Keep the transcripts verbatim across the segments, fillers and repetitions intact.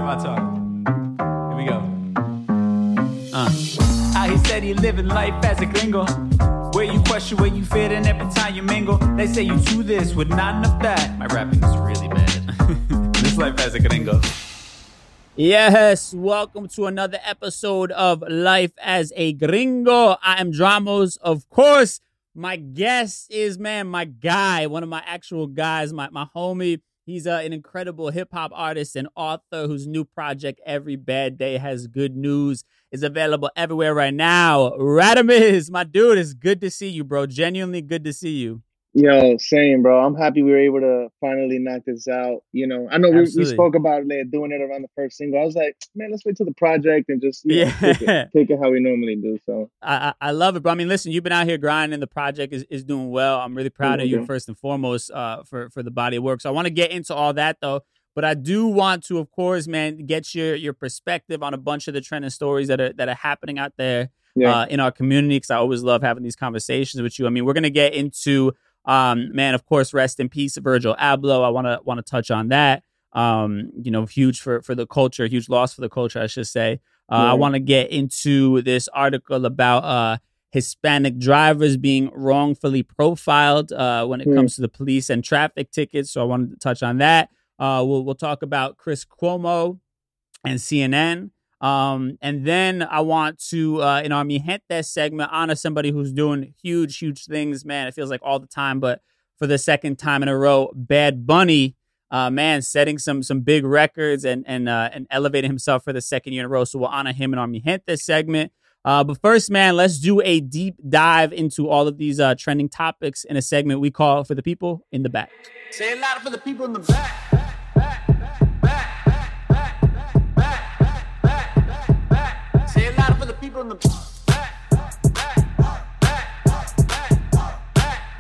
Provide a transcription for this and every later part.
my talk. Here we go. Uh. How he said he living life as a gringo. Where you question where you fit in every time you mingle. They say you do this with not enough that. My rapping is really bad. This life as a gringo. Yes, welcome to another episode of Life as a Gringo. I am Dramos, of course. My guest is, man, my guy, one of my actual guys, my, my homie. He's uh, an incredible hip-hop artist and author whose new project, Every Bad Day Has Good News, is available everywhere right now. Radamiz, my dude, it's good to see you, bro. Genuinely good to see you. Yo, same, bro. I'm happy we were able to finally knock this out. You know, I know we, we spoke about like, doing it around the first single. I was like, man, let's wait till the project and just you know, yeah. take, it, take it how we normally do. So I, I love it, bro. I mean, listen, you've been out here grinding. The project is, is doing well. I'm really proud mm-hmm. of you, first and foremost, uh, for, for the body of work. So I want to get into all that, though. But I do want to, of course, man, get your your perspective on a bunch of the trending stories that are that are happening out there yeah. uh, in our community, because I always love having these conversations with you. I mean, we're going to get into... Um, man, of course, rest in peace, Virgil Abloh. I want to want to touch on that. Um, you know, huge for, for the culture, huge loss for the culture, I should say. Uh, yeah. I want to get into this article about uh, Hispanic drivers being wrongfully profiled uh, when it yeah. comes to the police and traffic tickets. So I wanted to touch on that. Uh, we'll we'll talk about Chris Cuomo and C N N. Um, and then I want to, uh, in our Mi Gente segment, honor somebody who's doing huge, huge things, man. It feels like all the time, but for the second time in a row, Bad Bunny, uh, man, setting some some big records and and uh, and elevating himself for the second year in a row. So we'll honor him in our Mi Gente segment. Uh, but first, man, let's do a deep dive into all of these uh, trending topics in a segment we call For the People in the Back. Say it louder for the people in the back. People in the back, back, back, back,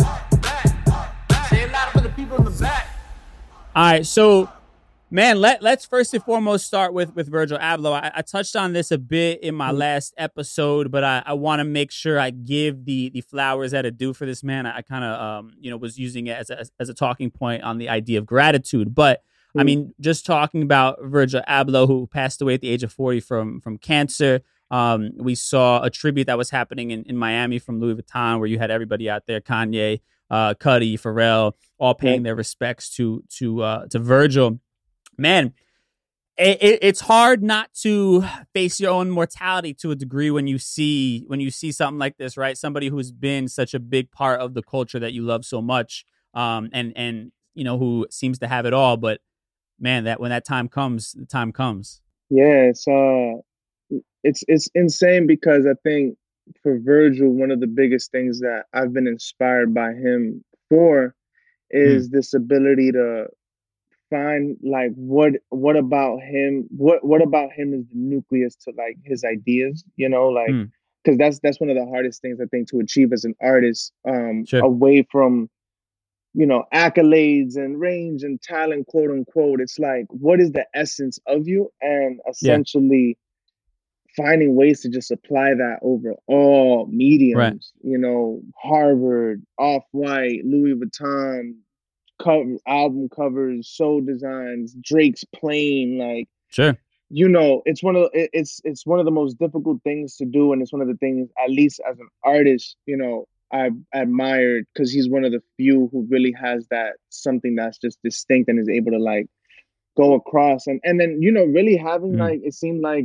back. Say it louder for the people in the back. All right, so man, let let's first and foremost start with with Virgil Abloh. I, I touched on this a bit in my last episode, but I, I want to make sure I give the the flowers that are due for this man. I, I kind of um you know was using it as a as a talking point on the idea of gratitude, but I mean just talking about Virgil Abloh, who passed away at the age of forty from from cancer. Um, we saw a tribute that was happening in, in Miami from Louis Vuitton, where you had everybody out there, Kanye, uh, Cudi, Pharrell, all paying their respects to to uh, to Virgil. Man, it, it, it's hard not to face your own mortality to a degree when you see when you see something like this, right? Somebody who's been such a big part of the culture that you love so much, um, and and you know who seems to have it all. But man, that when that time comes, the time comes. Yeah, it's uh. It's it's insane because I think for Virgil, one of the biggest things that I've been inspired by him for is mm. this ability to find like what what about him what what about him is the nucleus to like his ideas, you know, like because mm. that's that's one of the hardest things I think to achieve as an artist, um, sure. away from you know accolades and range and talent, quote unquote. It's like what is the essence of you, and essentially. Yeah. Finding ways to just apply that over all mediums, right. you know, Harvard, Off-White, Louis Vuitton, cover, album covers, soul designs, Drake's plane, like, sure, you know, it's one of the, it's it's one of the most difficult things to do, and it's one of the things, at least as an artist, you know, I've admired because he's one of the few who really has that something that's just distinct and is able to like go across, and and then you know, really having mm. like it seemed like.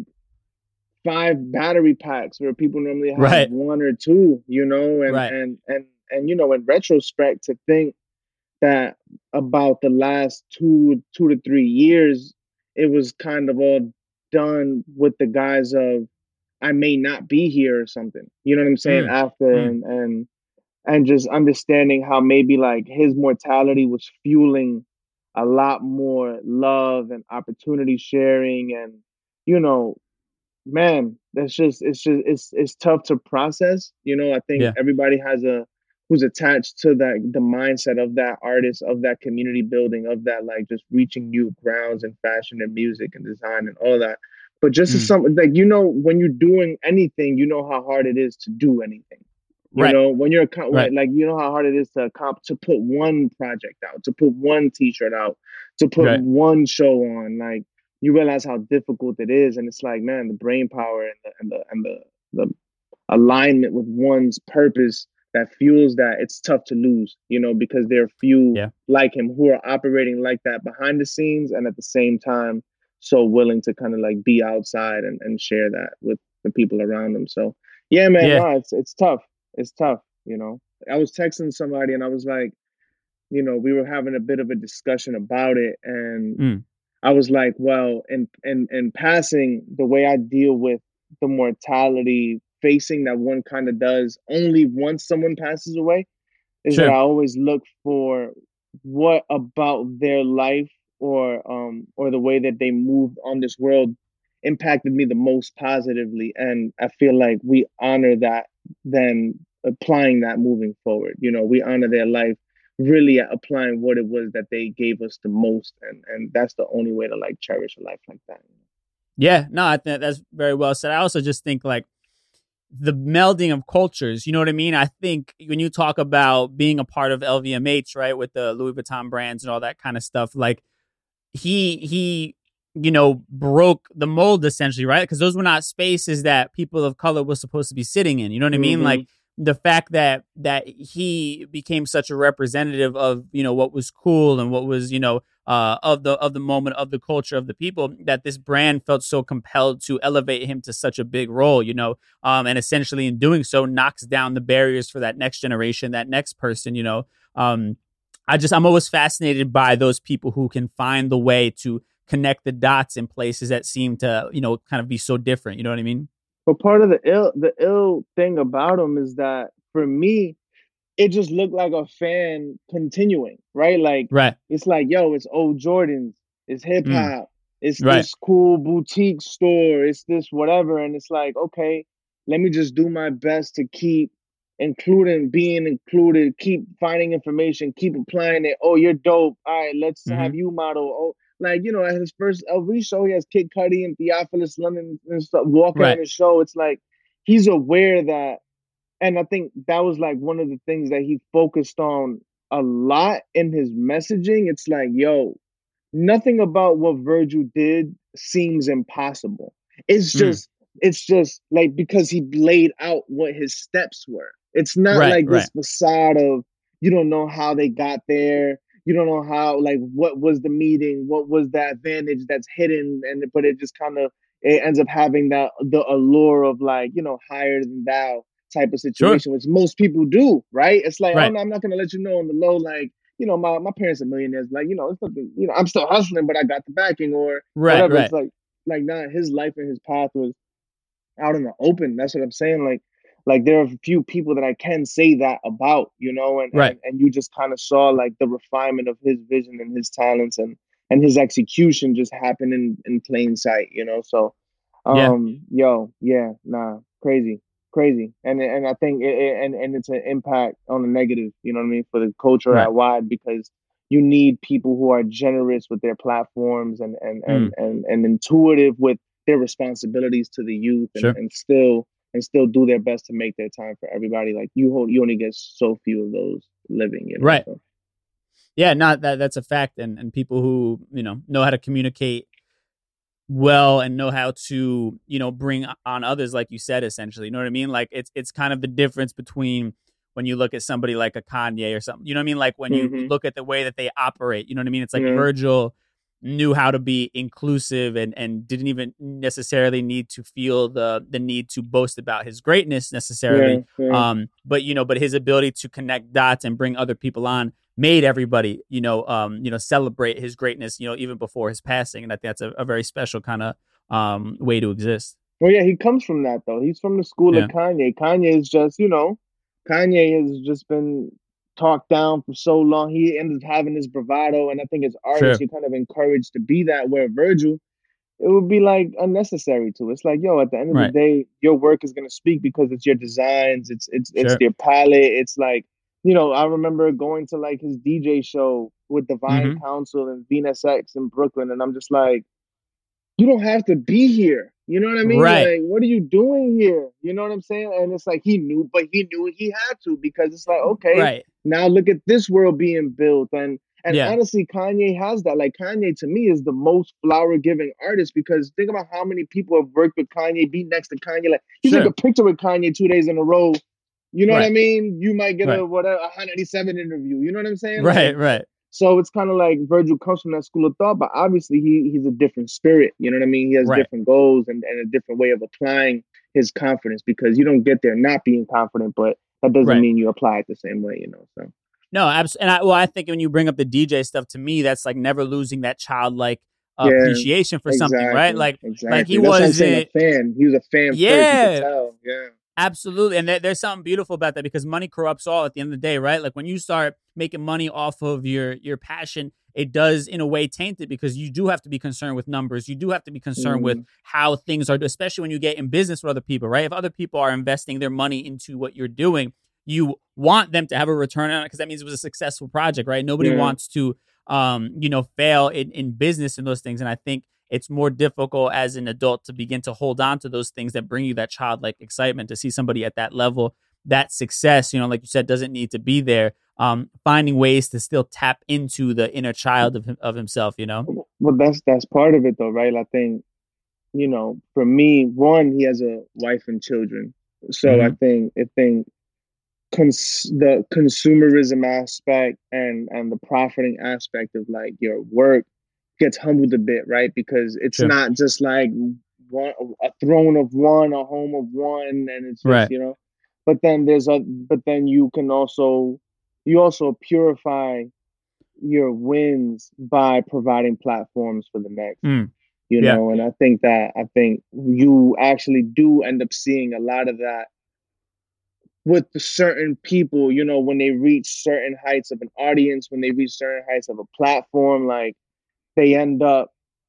Five battery packs where people normally have right. one or two, you know, and, right. and, and, and, you know, in retrospect to think that about the last two, two to three years, it was kind of all done with the guise of, I may not be here or something, you know what I'm saying? Mm. After mm. and, and, and just understanding how maybe like his mortality was fueling a lot more love and opportunity sharing and, you know, man, that's just it's just it's it's tough to process. You know, I think yeah. everybody has a who's attached to that the mindset of that artist, of that community building, of that like just reaching new grounds in fashion and music and design and all that. But just mm. as some like you know, when you're doing anything, you know how hard it is to do anything. You right. know, when you're right. like you know how hard it is to comp to put one project out, to put one T-shirt out, to put right. one show on, like. you realize how difficult it is. And it's like, man, the brain power and the and the and the, the alignment with one's purpose that fuels that, it's tough to lose, you know, because there are few Yeah. like him who are operating like that behind the scenes and at the same time so willing to kind of like be outside and, and share that with the people around them. So yeah, man, Yeah. no, it's it's tough. It's tough, you know. I was texting somebody and I was like, you know, we were having a bit of a discussion about it, and Mm. I was like, well, in in in passing, the way I deal with the mortality facing that one kind of does only once someone passes away is that Sure. I always look for what about their life or um or the way that they moved on this world impacted me the most positively, and I feel like we honor that then applying that moving forward. You know, we honor their life really applying what it was that they gave us the most, and and that's the only way to like cherish a life like that. Yeah, no, I think that's very well said. I also just think like the melding of cultures, you know what I mean? I think when you talk about being a part of L V M H, right, with the Louis Vuitton brands and all that kind of stuff, like he he you know broke the mold essentially, right? Because those were not spaces that people of color were supposed to be sitting in. You know what I mean? Mm-hmm. Like the fact that that he became such a representative of, you know, what was cool and what was, you know, uh, of the of the moment, of the culture, of the people, that this brand felt so compelled to elevate him to such a big role, you know, um, and essentially in doing so knocks down the barriers for that next generation, that next person, you know. Um, I just I'm always fascinated by those people who can find the way to connect the dots in places that seem to, you know, kind of be so different. You know what I mean? But part of the ill the ill thing about him is that for me, it just looked like a fan continuing, right? Like Right. it's like, yo, it's old Jordans, it's hip Mm. hop, it's Right. this cool boutique store, it's this whatever. And it's like, okay, let me just do my best to keep including being included, keep finding information, keep applying it. Oh, you're dope. All right, let's Mm-hmm. have you model. Oh, like, you know, at his first L V show, he has Kid Cudi and Theophilus London and stuff walking Right. on his show. It's like he's aware that, and I think that was like one of the things that he focused on a lot in his messaging. It's like, yo, nothing about what Virgil did seems impossible. It's Mm. just, it's just like because he laid out what his steps were. It's not Right, like this right. facade of you don't know how they got there. You don't know how, like, what was the meeting? What was the advantage that's hidden? And but it just kind of it ends up having that the allure of like, you know, higher than thou type of Sure. situation, which most people do, right? It's like, oh Right. no, I'm not gonna let you know on the low, like, you know, my, my parents are millionaires, like, you know, it's nothing, you know, I'm still hustling, but I got the backing or Right, whatever. right. It's like like not his life and his path was out in the open. That's what I'm saying. Like like there are a few people that I can say that about, you know, and Right. and, and you just kind of saw like the refinement of his vision and his talents and and his execution just happen in, in plain sight, you know. So Yeah. um yo, yeah, nah, crazy. Crazy. And and I think it, it, and and it's an impact on the negative, you know what I mean, for the culture Right. at wide, because you need people who are generous with their platforms and and and Mm. and, and intuitive with their responsibilities to the youth, and, Sure. and still and still do their best to make their time for everybody. Like you hold, you only get so few of those living, you know. Right. So. Yeah, not that that's a fact. And and people who, you know, know how to communicate well and know how to, you know, bring on others, like you said, essentially. You know what I mean? Like it's it's kind of the difference between when you look at somebody like a Kanye or something. You know what I mean? Like when you Mm-hmm. look at the way that they operate, you know what I mean? It's like Yeah. Virgil knew how to be inclusive and and didn't even necessarily need to feel the the need to boast about his greatness necessarily. Yeah, yeah. Um, but you know, but his ability to connect dots and bring other people on made everybody, you know, um, you know, celebrate his greatness, you know, even before his passing. And I think that's a, a very special kind of um way to exist. Well, yeah, he comes from that though. He's from the school Yeah. of Kanye. Kanye is just, you know, Kanye has just been talked down for so long. He ended up having this bravado, and I think as artists, Sure. you're kind of encouraged to be that. Where Virgil, it would be like unnecessary to. It's like, yo, at the end of Right. the day, your work is gonna speak because it's your designs, it's it's it's Sure. your palette. It's like, you know, I remember going to like his D J show with Divine Mm-hmm. Council and Venus X in Brooklyn, and I'm just like, you don't have to be here. You know what I mean? Right. Like, what are you doing here? You know what I'm saying? And it's like he knew, but he knew he had to, because it's like, okay, Right. now look at this world being built. And And Yeah. honestly, Kanye has that. Like, Kanye to me is the most flower giving artist, because think about how many people have worked with Kanye, be next to Kanye. Like, you Sure. take a picture with Kanye two days in a row, you know what I Right. mean? You might get Right. a whatever a Hot ninety-seven interview. You know what I'm saying? Right, Like, right. so it's kind of like Virgil comes from that school of thought, but obviously he he's a different spirit. You know what I mean? He has Right. different goals and, and a different way of applying his confidence, because you don't get there not being confident, but that doesn't Right. mean you apply it the same way, you know. So No, absolutely. And I, well, I think when you bring up the D J stuff, to me, that's like never losing that childlike uh, yeah, appreciation for something, right? exactly, Like, exactly. like he That's what I'm wasn't. saying. A fan. He was a fan first. You Yeah, could tell. Yeah. absolutely. And there, there's something beautiful about that, because money corrupts all at the end of the day, right? Like when you start making money off of your your passion, it does in a way taint it, because you do have to be concerned with numbers. You do have to be concerned Mm. with how things are, especially when you get in business with other people, right? If other people are investing their money into what you're doing, you want them to have a return on it, because that means it was a successful project, right? Nobody Yeah. wants to, um, you know, fail in, in business and those things. And I think it's more difficult as an adult to begin to hold on to those things that bring you that childlike excitement, to see somebody at that level, that success, you know, like you said, doesn't need to be there. Um, finding ways to still tap into the inner child of him, of himself, you know? Well, that's that's part of it, though, right? I think, you know, for me, one, he has a wife and children, so Mhm. I think I think cons- the consumerism aspect and and the profiting aspect of like your work gets humbled a bit, right? Because it's Sure. not just like one a throne of one, a home of one, and it's just, Right. you know. But then there's a but then you can also you also purify your wins by providing platforms for the next, Mm. you Yeah. know. And I think that I think you actually do end up seeing a lot of that with the certain people, you know, when they reach certain heights of an audience, when they reach certain heights of a platform, like they end up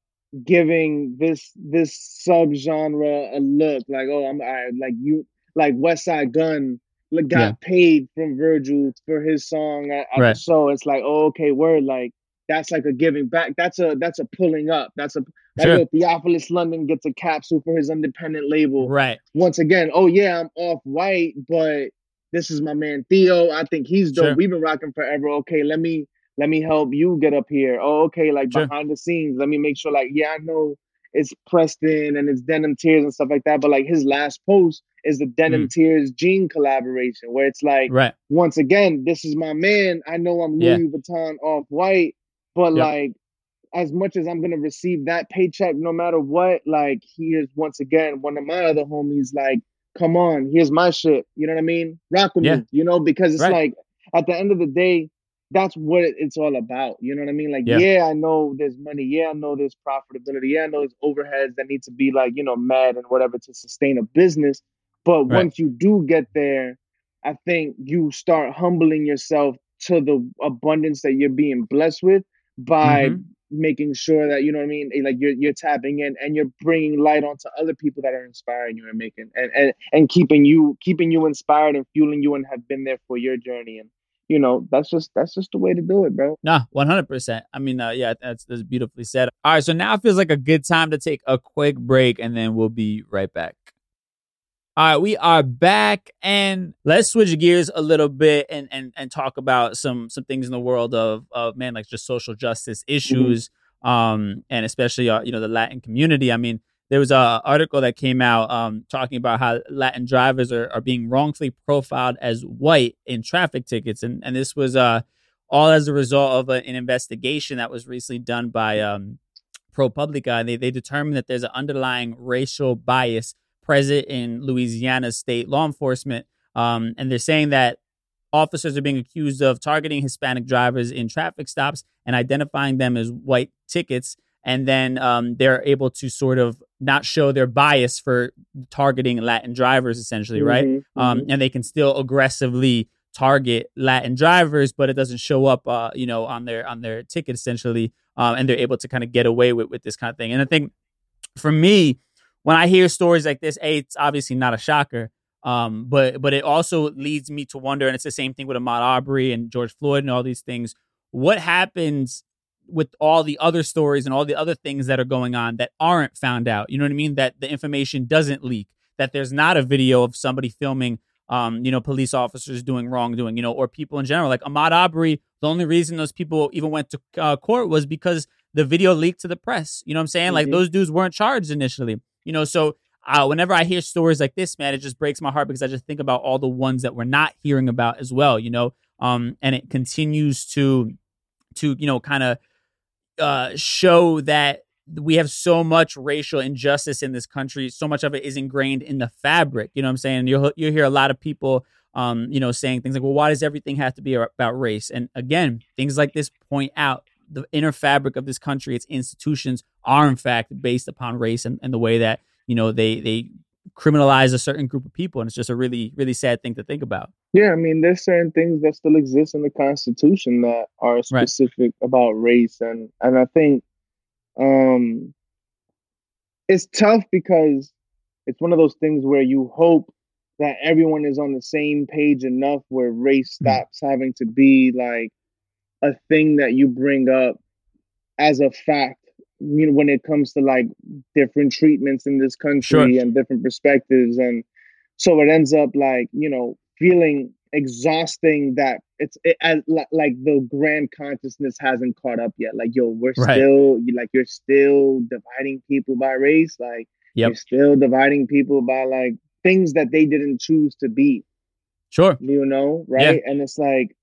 giving this this subgenre a look, like, oh, I'm I, like you like West Side Gun like, Yeah. got paid from Virgil for his song at, at the Right. show. It's like, oh, okay, word, like that's like a giving back. That's a that's a pulling up. That's a like, Sure. yo, Theophilus London gets a capsule for his independent label. Right. Once again, oh yeah, I'm off white, but this is my man Theo. I think he's dope. Sure. We've been rocking forever. Okay, let me let me help you get up here. Oh, okay, like Sure. behind the scenes, let me make sure, like, yeah, I know it's Preston and it's Denim Tears and stuff like that, but like his last post is the Denim Mm. Tears Gene collaboration, where it's like, Right. once again, this is my man. I know I'm Yeah. Louis Vuitton off white, but Yep. like, as much as I'm gonna receive that paycheck, no matter what, like, he is once again one of my other homies. Like, come on, here's my shit. You know what I mean? Rock with Yeah. me. You know, because it's Right. like at the end of the day, that's what it's all about. You know what I mean? Like, Yeah. yeah, I know there's money. Yeah, I know there's profitability. Yeah, I know there's overheads that need to be like, you know, mad and whatever to sustain a business. But Right. once you do get there, I think you start humbling yourself to the abundance that you're being blessed with by Mhm. making sure that, you know what I mean, like you're you're tapping in and you're bringing light onto other people that are inspiring you and making and and and keeping you keeping you inspired and fueling you and have been there for your journey. And you know, that's just that's just the way to do it, bro. No, one hundred percent. I mean, uh, yeah, that's, that's beautifully said. All right, so now it feels like a good time to take a quick break, and then we'll be right back. All right, we are back, and let's switch gears a little bit and and and talk about some some things in the world of of man, like just social justice issues, mm-hmm. um, and especially uh, you know, the Latin community. I mean, there was a article that came out um talking about how Latin drivers are, are being wrongfully profiled as white in traffic tickets, and and this was uh all as a result of a, an investigation that was recently done by um ProPublica. They they determined that there's an underlying racial bias present in Louisiana's state law enforcement. Um, and they're saying that officers are being accused of targeting Hispanic drivers in traffic stops and identifying them as white tickets. And then um, they're able to sort of not show their bias for targeting Latin drivers, essentially, right? Mm-hmm, um, mm-hmm. And they can still aggressively target Latin drivers, but it doesn't show up, uh, you know, on their on their ticket, essentially. Um, and they're able to kind of get away with, with this kind of thing. And I think for me, when I hear stories like this, A, it's obviously not a shocker, um, but but it also leads me to wonder, and it's the same thing with Ahmaud Arbery and George Floyd and all these things. What happens with all the other stories and all the other things that are going on that aren't found out? You know what I mean? That the information doesn't leak, that there's not a video of somebody filming um, you know, police officers doing wrongdoing, you know, or people in general. Like Ahmaud Arbery, the only reason those people even went to uh, court was because the video leaked to the press. You know what I'm saying? Mm-hmm. Like those dudes weren't charged initially, you know, so uh, whenever I hear stories like this, man, it just breaks my heart because I just think about all the ones that we're not hearing about as well, you know, um, and it continues to, to, you know, kind of uh, show that we have so much racial injustice in this country. So much of it is ingrained in the fabric. You know what I'm saying? You'll, you'll hear a lot of people, um, you know, saying things like, well, why does everything have to be about race? And again, things like this point out the inner fabric of this country. Its institutions are, in fact, based upon race and, and the way that, you know, they, they criminalize a certain group of people. And it's just a really, really sad thing to think about. Yeah, I mean, there's certain things that still exist in the Constitution that are specific right. about race. And, and I think, Um, it's tough because it's one of those things where you hope that everyone is on the same page enough where race stops mm-hmm. having to be like a thing that you bring up as a fact, you know, when it comes to like different treatments in this country sure. and different perspectives. And so it ends up like, you know, feeling exhausting that it's it, as, like the grand consciousness hasn't caught up yet. Like, yo, we're right. still you like you're still dividing people by race. Like yep. you're still dividing people by like things that they didn't choose to be. Sure. You know, right? Yeah. And it's like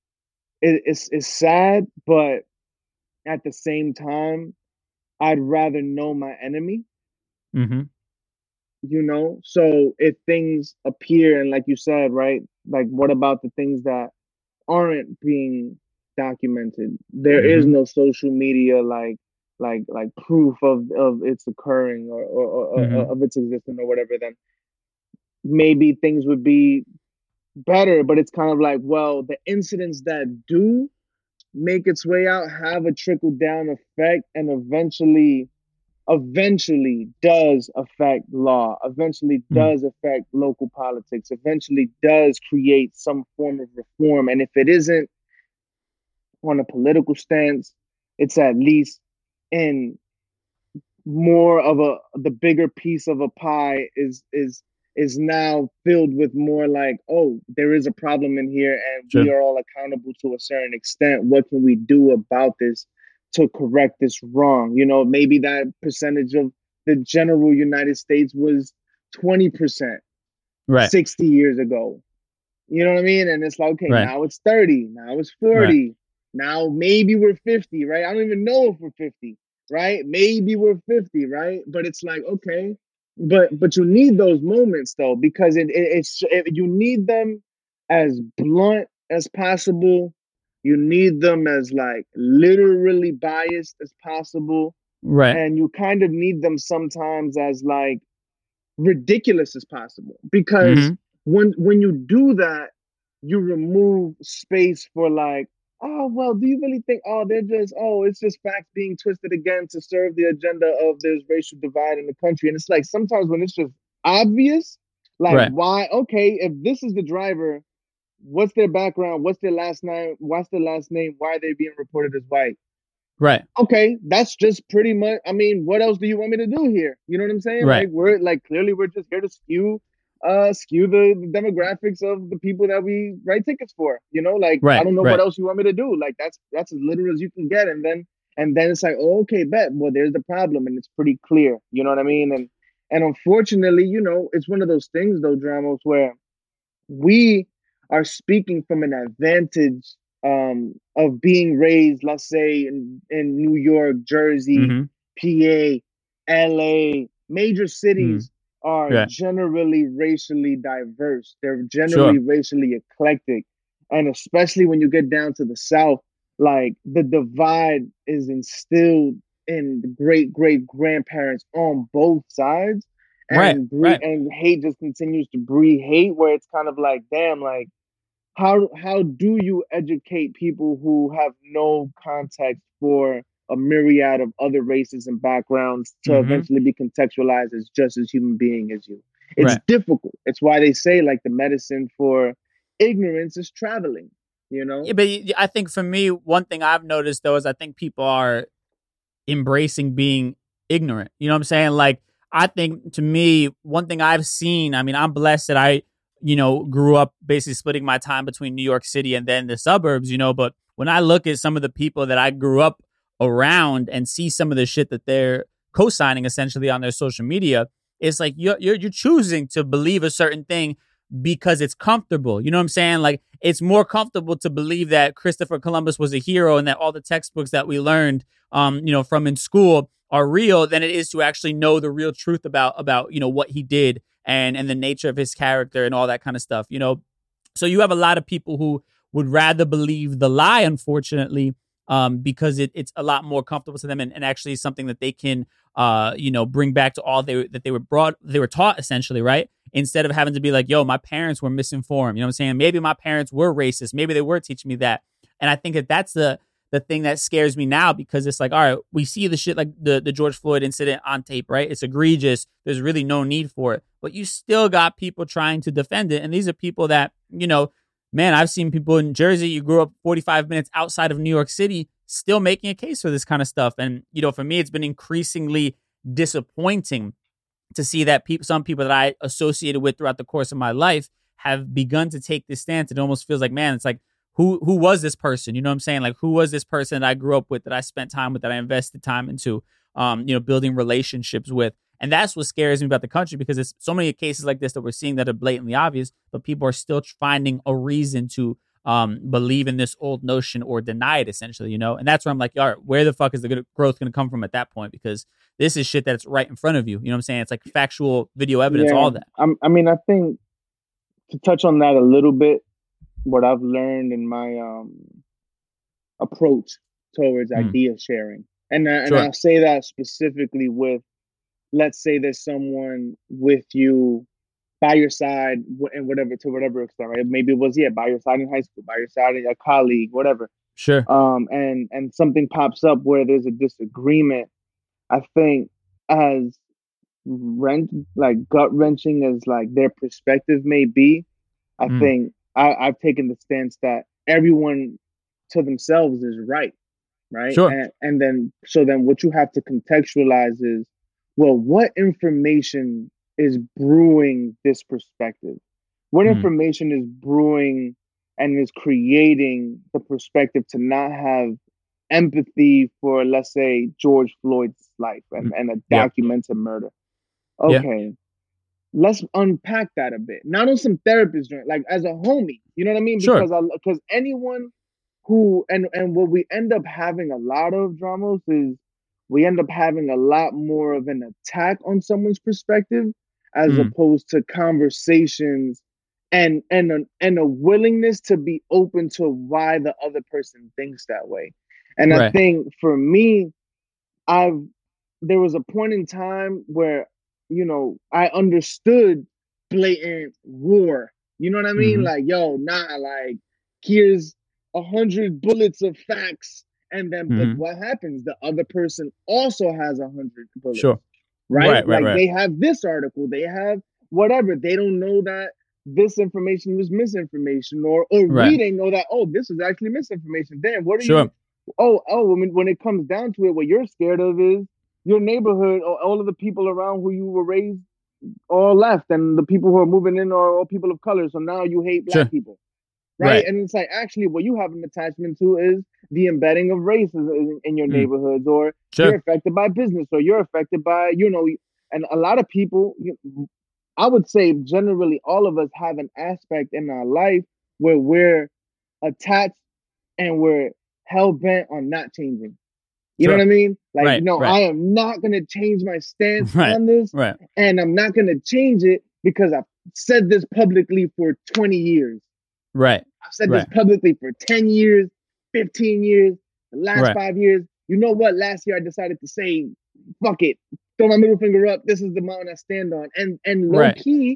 it, it's it's sad, but at the same time, I'd rather know my enemy. Mm-hmm. You know, so if things appear and like you said, right, like what about the things that aren't being documented? There mm-hmm. is no social media like like like proof of of its occurring or or, mm-hmm. or of its existence or whatever. Then maybe things would be better. But it's kind of like, well, the incidents that do make its way out have a trickle down effect and eventually eventually does affect law, eventually does affect local politics, eventually does create some form of reform. And if it isn't on a political stance, it's at least in more of a, the bigger piece of a pie is, is, is now filled with more like, oh, there is a problem in here and sure. we are all accountable to a certain extent. What can we do about this to correct this wrong? You know, maybe that percentage of the general United States was twenty percent right. sixty years ago. You know what I mean? And it's like, okay, right. now it's thirty, now it's forty, right. now maybe we're fifty, right? I don't even know if we're fifty, right? Maybe we're fifty, right? But it's like, okay, but but you need those moments though, because it, it it's it, you need them as blunt as possible. You need them as like literally biased as possible. Right. And you kind of need them sometimes as like ridiculous as possible. Because mm-hmm. when when you do that, you remove space for like, oh, well, do you really think, oh, they're just, oh, it's just facts being twisted again to serve the agenda of this racial divide in the country. And it's like sometimes when it's just obvious, like right. why, okay, if this is the driver, what's their background? What's their last name? What's their last name? Why are they being reported as white? Right. Okay, that's just pretty much. I mean, what else do you want me to do here? You know what I'm saying? Right. Like we're like clearly we're just here to skew, uh, skew the, the demographics of the people that we write tickets for. You know, like right. I don't know right. what else you want me to do. Like that's that's as literal as you can get, and then and then it's like, oh, okay, bet. Well, there's the problem, and it's pretty clear. You know what I mean? And and unfortunately, you know, it's one of those things though, Dramos, where we are speaking from an advantage um, of being raised, let's say, in, in New York, Jersey, mm-hmm. P A, L A, major cities mm. are yeah. generally racially diverse. They're generally sure. racially eclectic. And especially when you get down to the South, like the divide is instilled in the great, great grandparents on both sides. And, right, bre- right. and hate just continues to breed hate, where it's kind of like, damn, like, How how do you educate people who have no context for a myriad of other races and backgrounds to mm-hmm. eventually be contextualized as just as human being as you? It's right. difficult. It's why they say like the medicine for ignorance is traveling, you know? Yeah, but I think for me, one thing I've noticed though is I think people are embracing being ignorant. You know what I'm saying? Like, I think to me, one thing I've seen, I mean, I'm blessed that I you know, grew up basically splitting my time between New York City and then the suburbs, you know, but when I look at some of the people that I grew up around and see some of the shit that they're co-signing essentially on their social media, it's like you're, you're you're choosing to believe a certain thing because it's comfortable. You know what I'm saying? Like, it's more comfortable to believe that Christopher Columbus was a hero and that all the textbooks that we learned, um, you know, from in school are real than it is to actually know the real truth about about you know what he did and and the nature of his character and all that kind of stuff. You know, so you have a lot of people who would rather believe the lie, unfortunately, um, because it, it's a lot more comfortable to them and, and actually something that they can, uh, you know, bring back to all they that they were brought, they were taught essentially, right? Instead of having to be like, yo, my parents were misinformed. You know what I'm saying? Maybe my parents were racist. Maybe they were teaching me that. And I think that that's the the thing that scares me now, because it's like, all right, we see the shit like the, the George Floyd incident on tape, right? It's egregious. There's really no need for it. But you still got people trying to defend it. And these are people that, you know, man, I've seen people in Jersey, you grew up forty-five minutes outside of New York City, still making a case for this kind of stuff. And, you know, for me, it's been increasingly disappointing to see that people, some people that I associated with throughout the course of my life have begun to take this stance. It almost feels like, man, it's like, who who was this person? You know what I'm saying? Like, who was this person that I grew up with, that I spent time with, that I invested time into, um, you know, building relationships with? And that's what scares me about the country, because it's so many cases like this that we're seeing that are blatantly obvious, but people are still finding a reason to um, believe in this old notion or deny it, essentially, you know? And that's where I'm like, all right, where the fuck is the good growth going to come from at that point? Because this is shit that's right in front of you. You know what I'm saying? It's like factual video evidence, yeah, all that. I'm, I mean, I think to touch on that a little bit, what I've learned in my um, approach towards mm. idea sharing. And, uh, sure. and I'll say that specifically with, let's say there's someone with you by your side and whatever, to whatever extent, right? Maybe it was, yeah, by your side in high school, by your side in a colleague, whatever. Sure. Um, and, and something pops up where there's a disagreement. I think as wrench, like gut wrenching as like their perspective may be, I mm. think I, I've taken the stance that everyone to themselves is right. Right. Sure. And, and then, so then what you have to contextualize is, well, what information is brewing this perspective? What mm. information is brewing and is creating the perspective to not have empathy for, let's say, George Floyd's life and, and a documented yep. murder? Okay. Yeah. Let's unpack that a bit. Not on some therapist joint, like as a homie. You know what I mean? Sure. Because I, because anyone who, and, and what we end up having a lot of dramas is we end up having a lot more of an attack on someone's perspective as mm. opposed to conversations and, and, a, and a willingness to be open to why the other person thinks that way. And right. I think for me, I've, there was a point in time where, you know, I understood blatant war. You know what I mean? Mm-hmm. Like, yo, nah, like, here's a hundred bullets of facts. And then mm-hmm. but what happens? The other person also has a hundred bullets. Sure. Right? Right, right, like right. They have this article, they have whatever. They don't know that this information was misinformation, or or right. we didn't know that, oh, this was actually misinformation. Then what are sure. you oh, oh, when when it comes down to it, what you're scared of is your neighborhood or all of the people around who you were raised all left, and the people who are moving in are all people of color. So now you hate black sure. people. Right? right? And it's like, actually, what you have an attachment to is the embedding of race in, in your mm. neighborhoods, or sure. you're affected by business, or you're affected by, you know, and a lot of people, you, I would say generally all of us have an aspect in our life where we're attached and we're hell-bent on not changing. You sure. know what I mean? Like, right, no, right. I am not going to change my stance right, on this. Right. And I'm not going to change it because I've said this publicly for twenty years. Right. I've said right. this publicly for ten years, fifteen years, the last right. five years. You know what? Last year I decided to say, fuck it. Throw my middle finger up. This is the mountain I stand on. And, and low right. key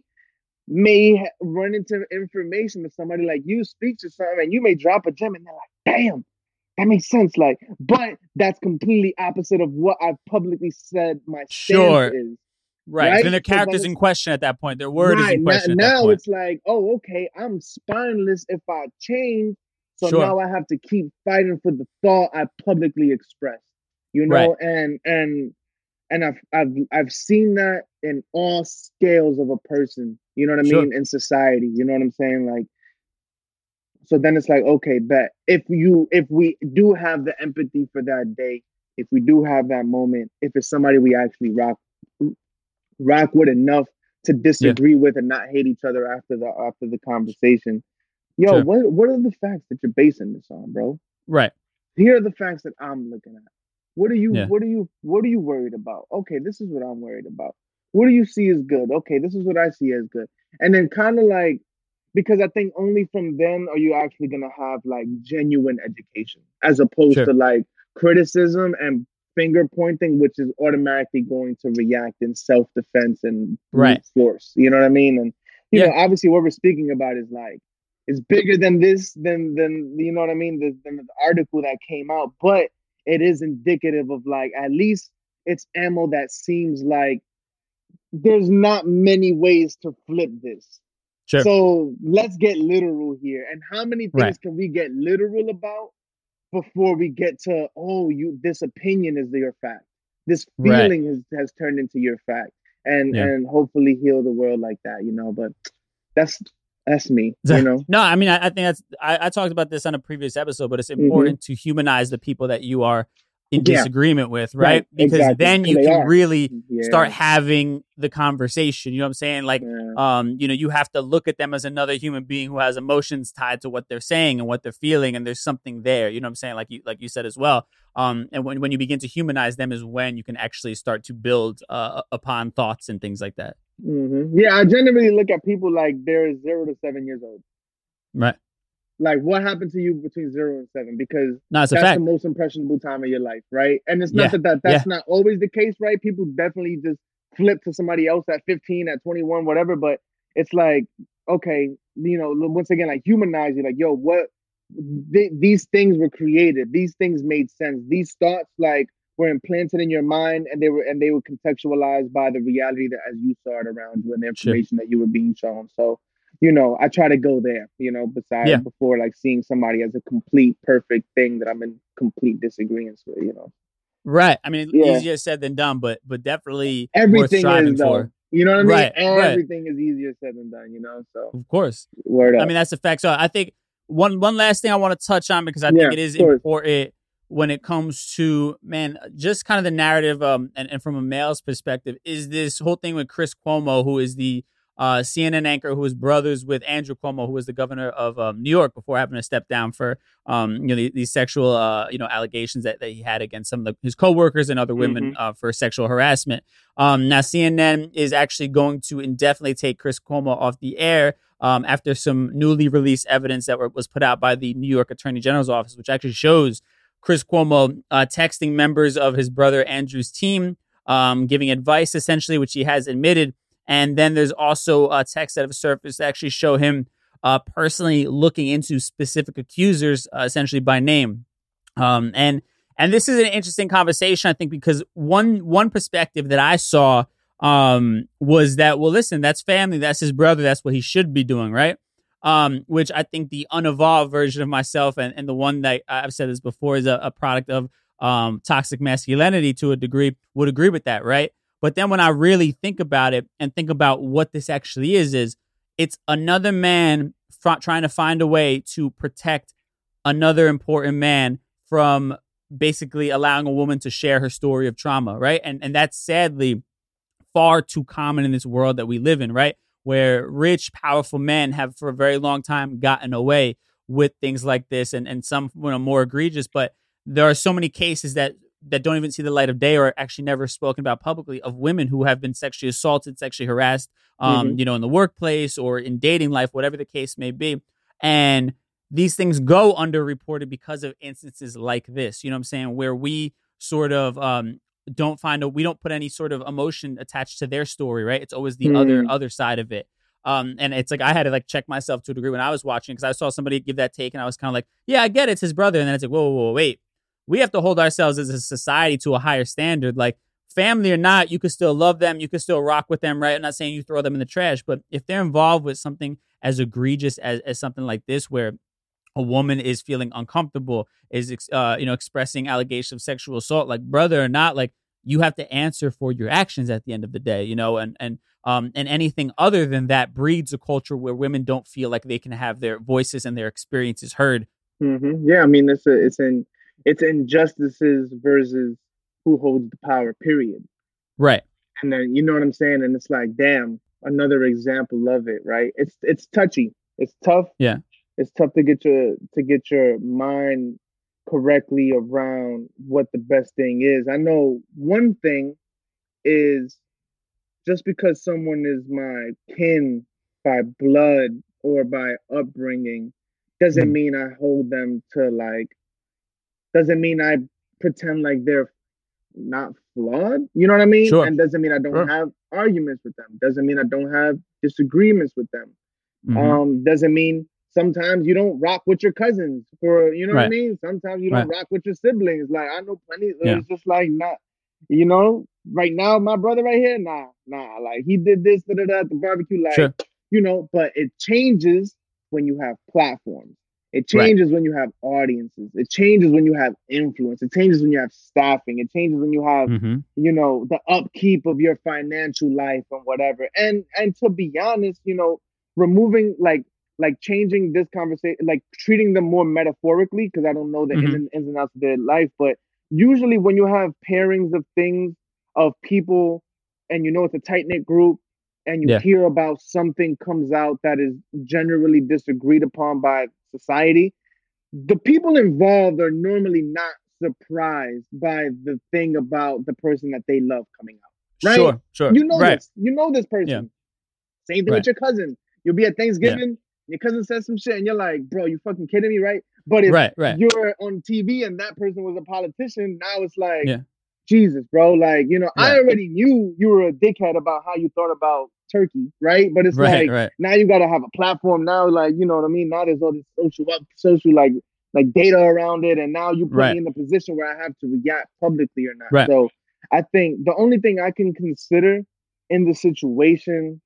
may ha- run into information that somebody like you speaks to something, and you may drop a gem and they're like, damn. That makes sense, like, but that's completely opposite of what I've publicly said my stance sure. is. Right. right? Then their character's in question at that point. Their word right. is in question now, at that point. Now it's like, oh, okay, I'm spineless if I change. So sure. now I have to keep fighting for the thought I publicly expressed. You know, right. and and And I've I've I've seen that in all scales of a person, you know what I Sure. mean, in society. You know what I'm saying? Like, so then it's like, okay, bet if you if we do have the empathy for that day, if we do have that moment, if it's somebody we actually rock rock with enough to Yeah. disagree with and not hate each other after the after the conversation, yo, Sure. what what are the facts that you're basing this on, bro? Right. Here are the facts that I'm looking at. What are you Yeah. what are you what are you worried about? Okay, this is what I'm worried about. What do you see as good? Okay, this is what I see as good. And then kind of like, because I think only from then are you actually gonna have like genuine education, as opposed Sure. to like criticism and finger pointing, which is automatically going to react in self defense and brute Right. force. You know what I mean? And you Yeah. know, obviously, what we're speaking about is like it's bigger than this, than than you know what I mean, than, than the article that came out, but it is indicative of like at least it's ammo that seems like there's not many ways to flip this. Sure. So let's get literal here. And how many Right. things can we get literal about before we get to, oh, you this opinion is your fact. This Right. feeling has, has turned into your fact. And Yeah. and hopefully heal the world like that, you know. But that's that's me, you know. No, I mean, I, I think that's, I, I talked about this on a previous episode, but it's Mhm. important to humanize the people that you are in Yeah. disagreement with, right? Right, Because exactly. then And you they can are. really Yeah. start having the conversation. You know what I'm saying? Like, Yeah. um, you know, you have to look at them as another human being who has emotions tied to what they're saying and what they're feeling, and there's something there. You know what I'm saying? Like you, like you said as well. Um, and when when you begin to humanize them, is when you can actually start to build uh, upon thoughts and things like that. Mm-hmm. Yeah, I generally look at people like they're zero to seven years old. Right. Like, what happened to you between zero and seven? Because No, it's a that's fact. the most impressionable time of your life, right? And it's Yeah. not that, that that's Yeah. not always the case, right? People definitely just flip to somebody else at fifteen, at twenty-one, whatever. But it's like, okay, you know, once again, like humanize you, like, yo, what th- these things were created, these things made sense, these thoughts like were implanted in your mind, and they were and they were contextualized by the reality that as you saw it around you and the Sure. information that you were being shown. So, you know, I try to go there, you know, besides Yeah. before like seeing somebody as a complete perfect thing that I'm in complete disagreement with, you know. Right. I mean, Yeah. easier said than done, but but definitely worth Everything striving is though. for. You know what I mean? Right, right. Everything is easier said than done, you know. So Of course. word up. I mean, that's a fact. So I think one one last thing I want to touch on, because I Yeah, think it is of course. important when it comes to, man, just kind of the narrative, um, and, and from a male's perspective, is this whole thing with Chris Cuomo, who is the uh, C N N anchor, who is brothers with Andrew Cuomo, who was the governor of um, New York before having to step down for, um, you know, the, these sexual, uh, you know, allegations that, that he had against some of the, his coworkers and other women Mhm. uh, for sexual harassment. Um, now, C N N is actually going to indefinitely take Chris Cuomo off the air um, after some newly released evidence that were, was put out by the New York Attorney General's office, which actually shows Chris Cuomo uh, texting members of his brother Andrew's team, um, giving advice, essentially, which he has admitted. And then there's also uh, texts that have surfaced that actually show him uh, personally looking into specific accusers, uh, essentially by name. Um, and and this is an interesting conversation, I think, because one one perspective that I saw um, was that, well, listen, that's family, that's his brother, that's what he should be doing, right? Um, which I think the unevolved version of myself, and, and the one that I've said this before, is a, a product of um, toxic masculinity to a degree, would agree with that, right? But then when I really think about it and think about what this actually is, is it's another man f- trying to find a way to protect another important man from basically allowing a woman to share her story of trauma, right? And and that's sadly far too common in this world that we live in, right? Where rich, powerful men have for a very long time gotten away with things like this, and, and some, you know, more egregious. But there are so many cases that that don't even see the light of day, or actually never spoken about publicly, of women who have been sexually assaulted, sexually harassed, um, Mhm. you know, in the workplace or in dating life, whatever the case may be. And these things go underreported because of instances like this, you know what I'm saying, where we sort of um, don't find a, we don't put any sort of emotion attached to their story, right? It's always the Hmm. other other side of it. Um, and it's like I had to like check myself to a degree when I was watching, because I saw somebody give that take and I was kind of like, yeah, I get it, it's his brother. And then it's like, whoa, whoa, whoa, wait. We have to hold ourselves as a society to a higher standard. Like, family or not, you could still love them. You could still rock with them, right? I'm not saying you throw them in the trash, but if they're involved with something as egregious as, as something like this, where a woman is feeling uncomfortable, is uh, you know, expressing allegations of sexual assault, like, brother or not, like, you have to answer for your actions at the end of the day, you know, and and um and anything other than that breeds a culture where women don't feel like they can have their voices and their experiences heard. Mm-hmm. Yeah, I mean, it's a, it's in, it's injustices versus who holds the power. Period. Right. And then you know what I'm saying, and it's like, damn, another example of it, right? It's it's touchy. It's tough. Yeah. It's tough to get your to get your mind correctly around what the best thing is. I know one thing is just because someone is my kin by blood or by upbringing doesn't Mm. mean I hold them to like doesn't mean I pretend like they're not flawed. You know what I mean? Sure. And doesn't mean I don't Sure. have arguments with them. Doesn't mean I don't have disagreements with them. Mm-hmm. Um, doesn't mean sometimes you don't rock with your cousins for, you know what I Right. mean? Sometimes you Right. don't rock with your siblings. Like I know plenty. Yeah. It's just like not, you know, right now, my brother right here, nah, nah, like he did this, da da da, at the barbecue, like, Sure. you know, but it changes when you have platforms. It Right. changes when you have audiences. It changes when you have influence. It changes when you have staffing. It changes when you have, Mm-hmm. you know, the upkeep of your financial life and whatever. And and to be honest, you know, removing like like changing this conversation, like treating them more metaphorically, because I don't know the ins Mm-hmm. and, ins and outs of their life, but usually when you have pairings of things of people and you know it's a tight knit group and you Yeah. hear about something comes out that is generally disagreed upon by society, the people involved are normally not surprised by the thing about the person that they love coming out. Right? Sure. Sure. You know Right. this. You know this person. Yeah. Same thing Right. with your cousin. You'll be at Thanksgiving, your cousin says some shit, and you're like, bro, you fucking kidding me, right? But if Right. Right. you're on T V and that person was a politician, now it's like, Yeah. Jesus, bro. Like, you know, I Right. already knew you were a dickhead about how you thought about Turkey, right? But it's Right. like Right. now you gotta have a platform now, like, you know what I mean? Now there's all this social up social like like data around it, and now you put Right. me in the position where I have to react publicly or not. Right. So I think the only thing I can consider in the situation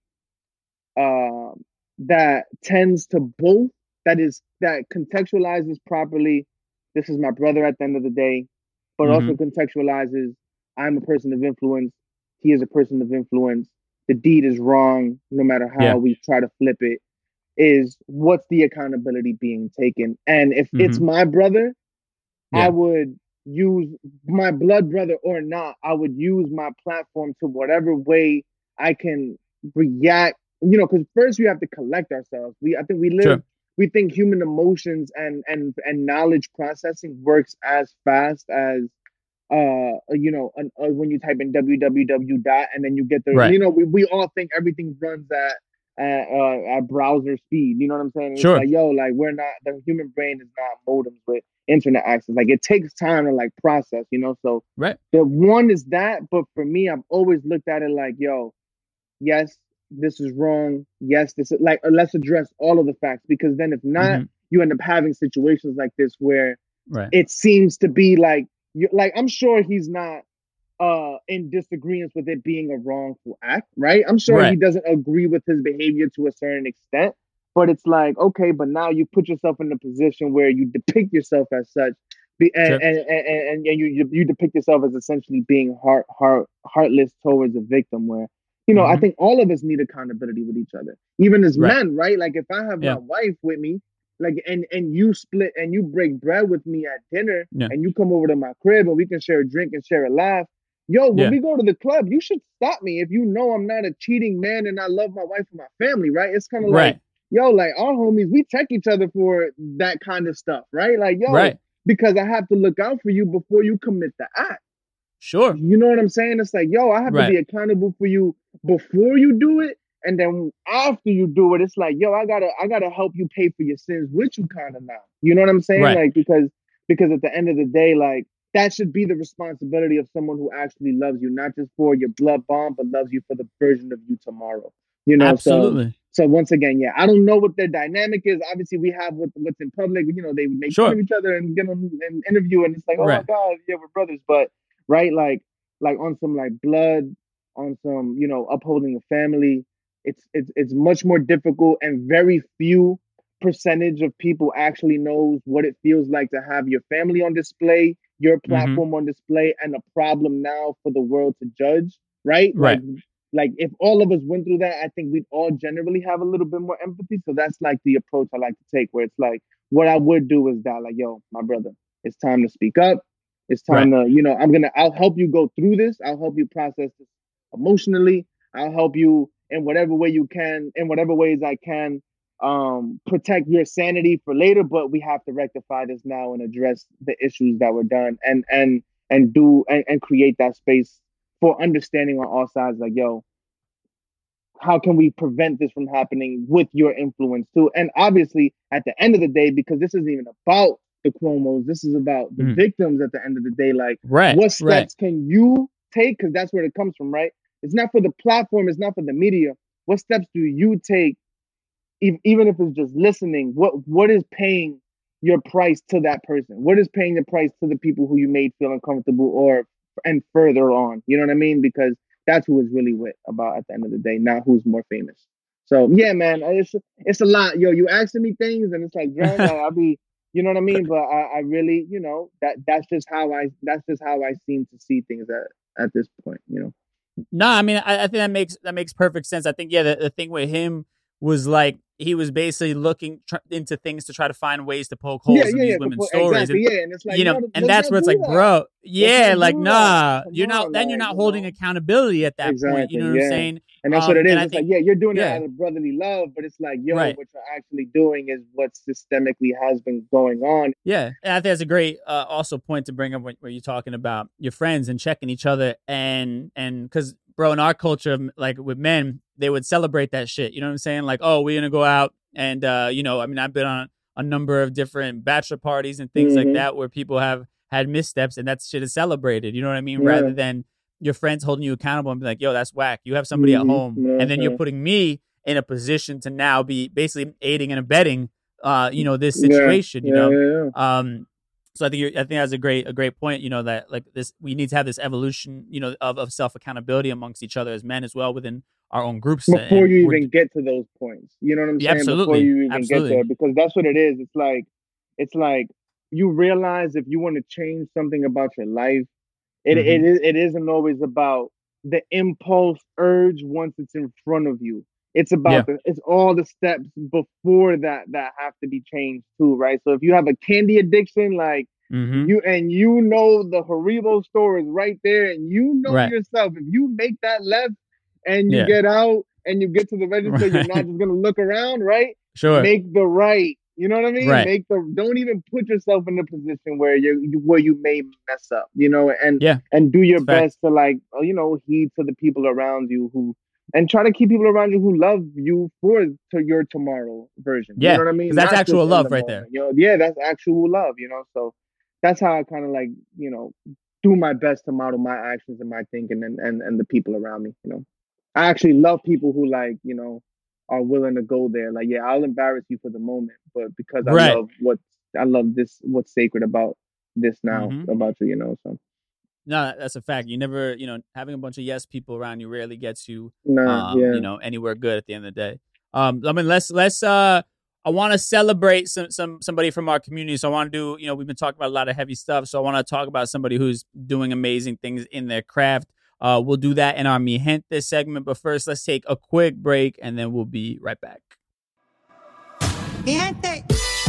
uh, that tends to both, that is that contextualizes properly, this is my brother at the end of the day, but Mm-hmm. also contextualizes, I'm a person of influence, he is a person of influence, the deed is wrong no matter how Yeah. we try to flip it, is what's the accountability being taken. And if it's Mm-hmm. my brother, I Yeah. would use my blood brother or not, I would use my platform to whatever way I can react. You know, because first we have to collect ourselves. We, I think we live, Sure. we think human emotions and and and knowledge processing works as fast as uh you know an, uh, when you type in www dot and then you get the, Right. you know, we, we all think everything runs at at, uh, at browser speed. You know what I'm saying? And Sure. it's like, yo, like we're not, the human brain is not modems with internet access. Like it takes time to like process, you know. So Right. the one is that, but for me, I've always looked at it like, yo, yes, this is wrong. Yes, this is like, let's address all of the facts, because then if not, Mm-hmm. you end up having situations like this where Right. it seems to be like, you like, I'm sure he's not uh in disagreement with it being a wrongful act, right? I'm sure he Right. doesn't agree with his behavior to a certain extent, but it's like, okay, but now you put yourself in a position where you depict yourself as such, be, and, Sure. and, and, and you, you you depict yourself as essentially being heart heart heartless towards a victim. Where, you know, I Mm-hmm. think all of us need accountability with each other, even as Right. men, right? Like if I have Yeah. my wife with me, like, and and you split and you break bread with me at dinner, Yeah. and you come over to my crib and we can share a drink and share a laugh. Yo, when Yeah. we go to the club, you should stop me if you know I'm not a cheating man and I love my wife and my family, right? It's kind of like, Right. yo, like our homies, we check each other for that kind of stuff, right? Like, yo, Right. because I have to look out for you before you commit the act. Sure. You know what I'm saying? It's like, yo, I have to Right. be accountable for you before you do it. And then after you do it, it's like, yo, I gotta, I gotta help you pay for your sins with you kind of now. You know what I'm saying? Right. Like, because, because at the end of the day, like, that should be the responsibility of someone who actually loves you, not just for your blood bond, but loves you for the version of you tomorrow. You know, Absolutely. so so once again, yeah, I don't know what their dynamic is. Obviously, we have what, what's in public. You know, they would make Sure. fun of each other and get on an interview, and it's like, oh Right. my God, yeah, we're brothers. But right, like, like on some like blood, on some, you know, upholding a family, it's it's it's much more difficult, and very few percentage of people actually knows what it feels like to have your family on display, your Mm-hmm. platform on display and a problem now for the world to judge, right? Right. Like, like if all of us went through that, I think we'd all generally have a little bit more empathy. So that's like the approach I like to take, where it's like, what I would do is that, like, yo, my brother, it's time to speak up. It's time Right. to, you know, I'm gonna, I'll help you go through this. I'll help you process this emotionally. I'll help you in whatever way you can, in whatever ways I can, um, protect your sanity for later. But we have to rectify this now and address the issues that were done, and and and do and, and create that space for understanding on all sides. Like, yo, how can we prevent this from happening with your influence too? And obviously, at the end of the day, because this isn't even about the Cuomos, this is about the Mm. victims at the end of the day. Like, Right. what steps Right. can you take? Because that's where it comes from, right? It's not for the platform, it's not for the media. What steps do you take, e- even if it's just listening? What What is paying your price to that person? What is paying the price to the people who you made feel uncomfortable, or and further on? You know what I mean? Because that's who it's really with about at the end of the day, not who's more famous. So yeah, man, it's it's a lot. Yo, you asking me things, and it's like, Grant, I- I'll be, you know what I mean? But I, I really, you know, that that's just how I that's just how I seem to see things at at this point. You know. No, I mean, I, I think that makes that makes perfect sense. I think, yeah, the, the thing with him was like he was basically looking tr- into things to try to find ways to poke holes Yeah, in yeah, these yeah, women's for- stories. exactly, And, yeah, and it's like, you know, no, and let's that's not where it's do like, that. bro, yeah, not like, do nah, that. Come you're not, on, then you're like, not you holding know? accountability at that point. You Exactly, know what I'm yeah. saying? And that's Um, what it is. and I It's think, like, yeah, you're doing yeah. it out of brotherly love, but it's like, yo, Right. what you're actually doing is what systemically has been going on. Yeah, and I think that's a great uh, also point to bring up when, when you're talking about your friends and checking each other, and and because bro, in our culture, like with men, they would celebrate that shit. You know what I'm saying? Like, oh, we're gonna go out, and uh, you know, I mean, I've been on a number of different bachelor parties and things like Mhm. that where people have had missteps, and that shit is celebrated. You know what I mean? Yeah. Rather than your friends holding you accountable and be like, yo, that's whack. You have somebody Mhm. at home, and then you're Mhm. putting me in a position to now be basically aiding and abetting, uh, you know, this Yeah, situation. You yeah, know. yeah, yeah. Um, so I think you're, I think that's a great a great point. You know that like this, we need to have this evolution, you know, of, of self accountability amongst each other as men as well within our own groups. Before and you we're- even get to those points, you know what I'm Yeah, saying? Before absolutely, you even absolutely. get there, because that's what it is. It's like, it's like you realize if you want to change something about your life, it Mhm. it is it isn't always about the impulse urge once it's in front of you. It's about Yeah. the it's all the steps before that that have to be changed too, right? So if you have a candy addiction, like Mhm. you and you know the Haribo store is right there, and you know Right. yourself, if you make that left and you Yeah. get out and you get to the register, you're not Right. just gonna look around, right? Sure. Make the right. You know what I mean? Right. Make the don't even put yourself in a position where you, you where you may mess up, you know, and Yeah. and do your It's fact. best to like uh, you know, heed to the people around you who and try to keep people around you who love you for to your tomorrow version. Yeah, You know what I mean? 'cause that's Not actual just in love the right moment, there. You know, yeah, that's actual love, you know. So that's how I kind of like, you know, do my best to model my actions and my thinking and, and, and the people around me, you know. I actually love people who like, you know, are willing to go there. Like, yeah, I'll embarrass you for the moment, but because I Right. love what I love this, what's sacred about this now, Mhm. about you, you know. So No, that's a fact. You never, you know, having a bunch of yes people around you rarely gets you, nah, um, yeah. you know, anywhere good at the end of the day. Um, I mean, let's let's. Uh, I want to celebrate some some somebody from our community. So I want to do, you know, we've been talking about a lot of heavy stuff. So I want to talk about somebody who's doing amazing things in their craft. Uh, we'll do that in our Mi Gente segment. But first, let's take a quick break, and then we'll be right back. Mi gente.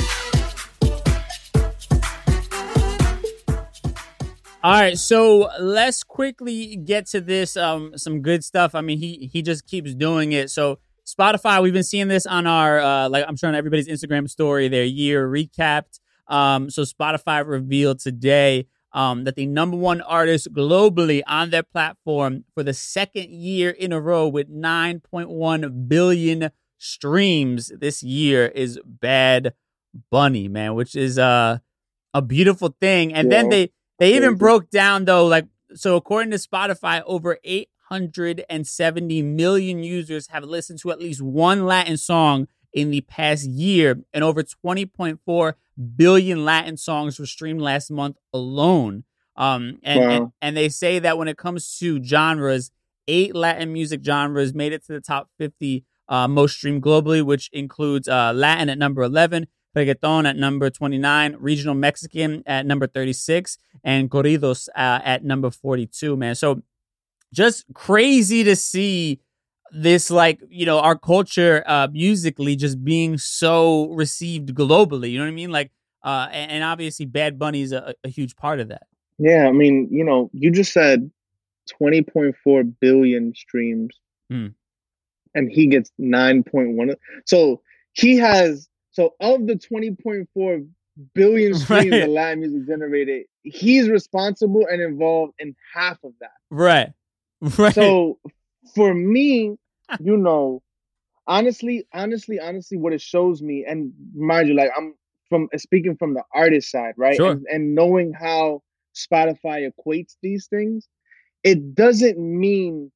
All right, so let's quickly get to this. Um, some good stuff. I mean, he he just keeps doing it. So Spotify, we've been seeing this on our uh, like I'm sure on everybody's Instagram story, their year recapped. Um, so Spotify revealed today um that the number one artist globally on their platform for the second year in a row with nine point one billion streams this year is Bad Bunny, man, which is uh a beautiful thing. And then Yeah. they. They even Crazy. broke down, though, like, so according to Spotify, over eight hundred seventy million users have listened to at least one Latin song in the past year, and over twenty point four billion Latin songs were streamed last month alone. Um, and, Wow. and, and they say that when it comes to genres, eight Latin music genres made it to the top fifty uh, most streamed globally, which includes uh, Latin at number eleven, Reggaeton at number twenty-nine, Regional Mexican at number thirty-six, and Corridos uh, at number forty-two, man. So just crazy to see this, like, you know, our culture uh, musically just being so received globally. You know what I mean? Like, uh, and, and obviously Bad Bunny is a, a huge part of that. Yeah, I mean, you know, you just said twenty point four billion streams, mm. and he gets nine point one. So he has, so of the twenty point four billion streams right. that Latin music generated, he's responsible and involved in half of that. Right. Right. So for me, you know, honestly, honestly, honestly, what it shows me, and mind you, like I'm from speaking from the artist side, right? Sure. And, and knowing how Spotify equates these things, it doesn't mean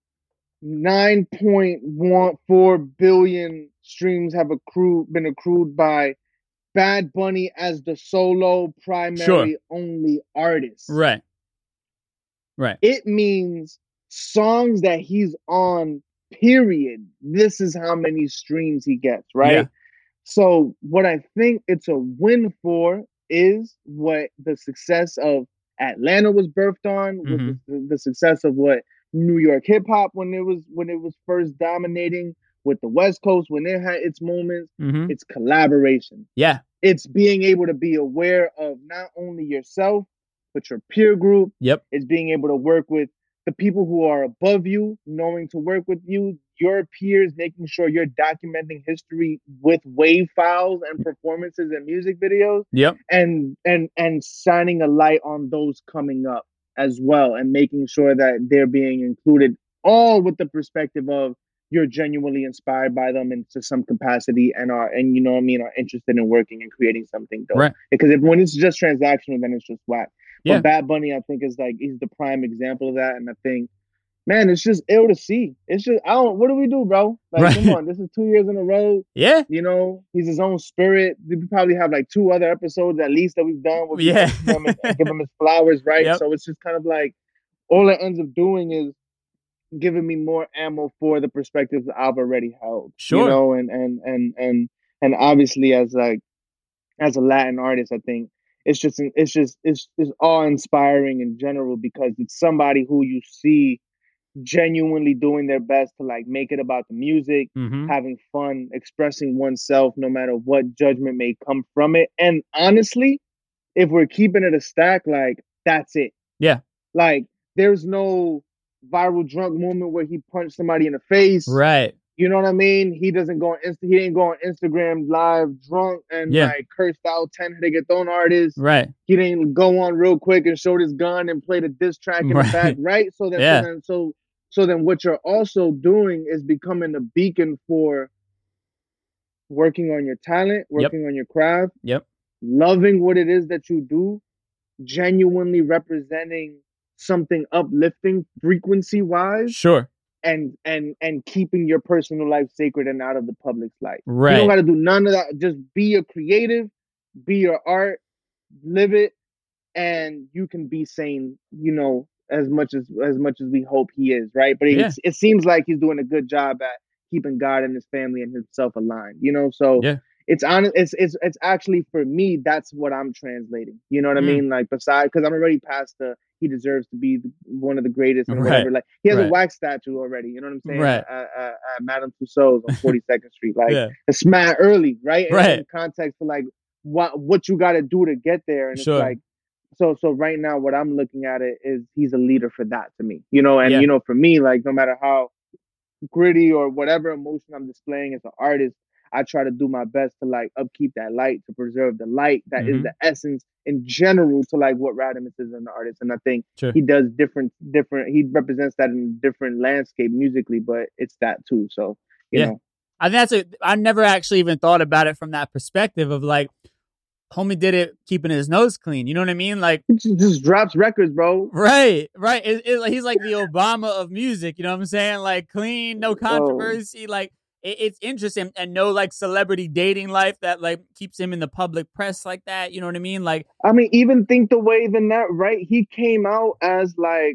nine point one four billion streams have accrued been accrued by Bad Bunny as the solo primary sure. only artist. Right. Right. It means songs that he's on, period. This is how many streams he gets, right? Yeah. So what I think it's a win for is what the success of Atlanta was birthed on, mm-hmm. with the, the success of what New York hip hop when it was when it was first dominating, with the West Coast when it had its moments. Mm-hmm. It's collaboration. Yeah. It's being able to be aware of not only yourself, but your peer group. Yep. It's being able to work with the people who are above you, knowing to work with you, your peers, making sure you're documenting history with wave files and performances and music videos. Yep. And and and shining a light on those coming up as well, and making sure that they're being included, all with the perspective of you're genuinely inspired by them into some capacity and are, and you know what I mean, are interested in working and creating something dope. Right. Because if when it's just transactional, then it's just whack. Yeah. But Bad Bunny, I think, is like, he's the prime example of that. And I think, man, it's just ill to see. It's just, I don't, what do we do, bro? Like, right. come on, this is two years in a row. Yeah. You know, he's his own spirit. We probably have like two other episodes at least that we've done. Where yeah. We give him, and give him his flowers, right? Yep. So it's just kind of like, all it ends up doing is giving me more ammo for the perspectives I've already held. Sure. You know, and, and, and, and, and obviously as like, as a Latin artist, I think, It's just, it's just, it's, it's awe inspiring in general, because it's somebody who you see genuinely doing their best to like make it about the music, mm-hmm. having fun, expressing oneself, no matter what judgment may come from it. And honestly, if we're keeping it a stack, like that's it. Yeah. Like there's no viral drunk moment where he punched somebody in the face. Right. You know what I mean? He doesn't go on Insta. He didn't go on Instagram live drunk and yeah. like cursed out ten reggaeton artists. Right. He didn't go on real quick and showed his gun and played a diss track in right. the back. Right. So then, yeah. so then, so so then, what you're also doing is becoming a beacon for working on your talent, working yep. on your craft. Yep. Loving what it is that you do, genuinely representing something uplifting frequency wise. Sure. And and and keeping your personal life sacred and out of the public's life. Right. You don't got to do none of that. Just be a creative, be your art, live it, and you can be sane. You know, as much as as much as we hope he is, right? But it, yeah. it seems like he's doing a good job at keeping God and his family and himself aligned. You know, so yeah. it's honest. It's it's it's actually for me. That's what I'm translating. You know what mm. I mean? Like beside, because I'm already past the. He deserves to be one of the greatest and right. whatever. Like he has right. a wax statue already. You know what I'm saying? Right. At, at, at Madame Tussauds on forty-second Street. Like yeah. it's mad early, right? And right. in context for like what what you got to do to get there. And sure. it's like so so right now what I'm looking at it is he's a leader for that to me. You know, and yeah. you know for me, like no matter how gritty or whatever emotion I'm displaying as an artist, I try to do my best to like upkeep that light, to preserve the light that mm-hmm. is the essence in general to like what Radimus is an artist. And I think sure. he does different, different, he represents that in a different landscape musically, but it's that too. So, you yeah. know. I think that's a, I never actually even thought about it from that perspective of like, homie did it keeping his nose clean. You know what I mean? Like, he just drops records, bro. Right, right. It, it, he's like the Obama of music. You know what I'm saying? Like clean, no controversy. Whoa. Like, it's interesting, and no like celebrity dating life that like keeps him in the public press like that. You know what I mean? Like, I mean, even think the way the net, right? He came out as like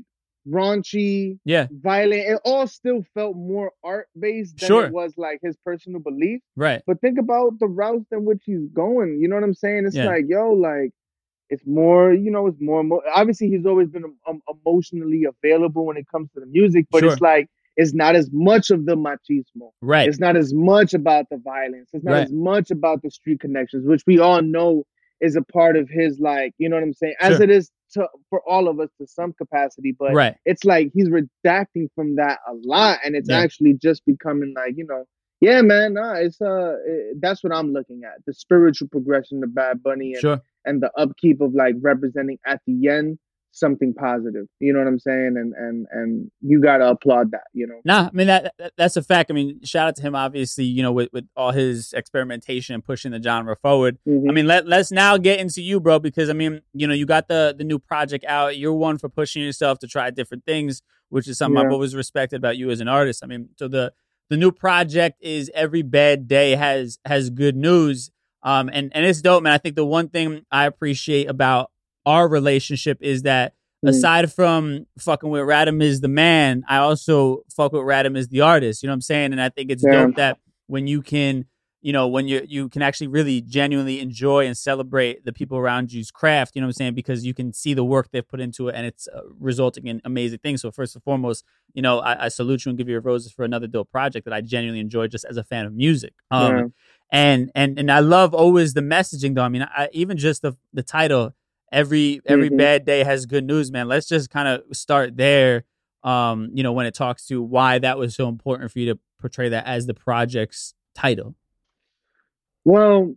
raunchy, yeah, violent. It all still felt more art based than sure, it was like his personal belief. right, But think about the routes in which he's going. You know what I'm saying? It's yeah, like, yo, like it's more, you know, it's more. Emo- Obviously, he's always been um, emotionally available when it comes to the music, but it's sure, like it's not as much of the machismo. right, It's not as much about the violence. It's not right, as much about the street connections, which we all know is a part of his, like, you know what I'm saying? As sure, it is to for all of us to some capacity, but right, it's like he's redacting from that a lot, and it's yeah, actually just becoming like, you know, yeah, man, nah, it's uh, it, that's what I'm looking at, the spiritual progression of Bad Bunny and sure. and the upkeep of like representing at the end something positive. You know what I'm saying? And and and you gotta applaud that. You know. Nah, I mean that, that that's a fact. I mean, shout out to him, obviously. You know, with, with all his experimentation and pushing the genre forward. Mm-hmm. I mean, let let's now get into you, bro, because I mean, you know, you got the the new project out. You're one for pushing yourself to try different things, which is something Yeah. I've always respected about you as an artist. I mean, so the the new project is Every Bad Day has has good news. Um, and and it's dope, man. I think the one thing I appreciate about our relationship is that, aside from fucking with Radam is the man, I also fuck with Radam is the artist. You know what I'm saying? And I think it's Yeah. dope that when you can, you know, when you you can actually really genuinely enjoy and celebrate the people around you's craft. You know what I'm saying? Because you can see the work they've put into it, and it's uh, resulting in amazing things. So first and foremost, you know, I, I salute you and give you your roses for another dope project that I genuinely enjoy just as a fan of music. Um, Yeah. and and and I love always the messaging though. I mean, I, even just the the title. Every every Mhm. bad day has good news, man. Let's just kind of start there. Um, you know, when it talks to why that was so important for you to portray that as the project's title. Well,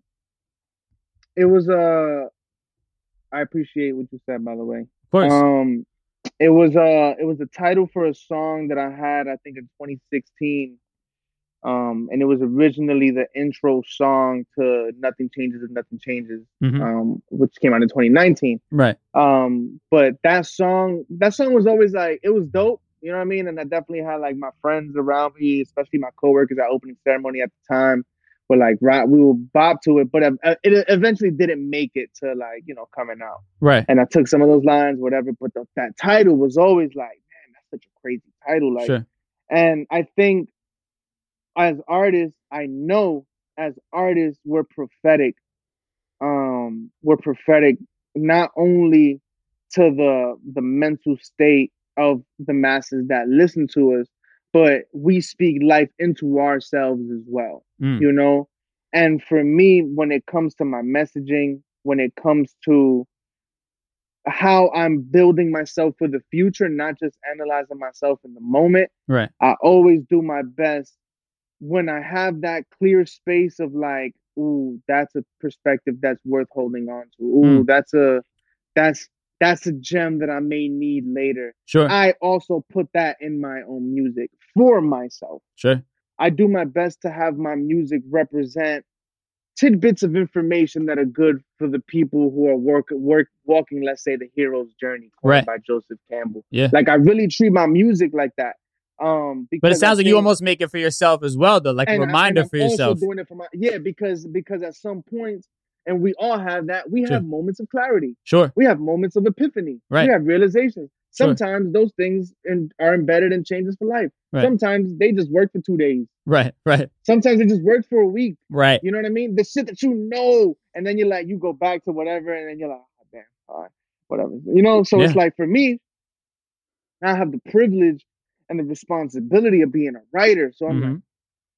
it was uh I appreciate what you said, by the way. Of course. Um it was uh it was the title for a song that I had, I think, in twenty sixteen. Um, and it was originally the intro song to Nothing Changes If Nothing Changes, Mhm. um, which came out in twenty nineteen. Right. Um, but that song, that song was always like, it was dope, you know what I mean? And I definitely had like my friends around me, especially my coworkers at opening ceremony at the time, were like, right, we would bop to it, but uh, it eventually didn't make it to like, you know, coming out. Right. And I took some of those lines, whatever, but the, that title was always like, man, that's such a crazy title. Like, Sure. and I think as artists, I know as artists, we're prophetic. Um, we're prophetic not only to the the mental state of the masses that listen to us, but we speak life into ourselves as well. Mm. You know? And for me, when it comes to my messaging, when it comes to how I'm building myself for the future, not just analyzing myself in the moment, Right. I always do my best when I have that clear space of like, ooh, that's a perspective that's worth holding on to. Ooh, Mm. that's a that's that's a gem that I may need later. Sure. I also put that in my own music for myself. Sure. I do my best to have my music represent tidbits of information that are good for the people who are work, work walking, let's say, the hero's journey, coined Right. by Joseph Campbell. Yeah. Like I really treat my music like that. Um, because But it sounds I like you think- almost make it for yourself as well, though, like a and I- reminder and I'm for yourself. Also doing it for my yeah, because because at some point, and we all have that. We Sure. have moments of clarity. Sure. We have moments of epiphany. Right. We have realizations. Sure. Sometimes those things in, are embedded in changes for life. Right. Sometimes they just work for two days. Right. Right. Sometimes it just works for a week. Right. You know what I mean? The shit that you know, and then you're like, you go back to whatever, and then you're like, oh, damn, all right, whatever. You know, so it's Yeah. like for me, I have the privilege and the responsibility of being a writer. So I'm Mhm. like,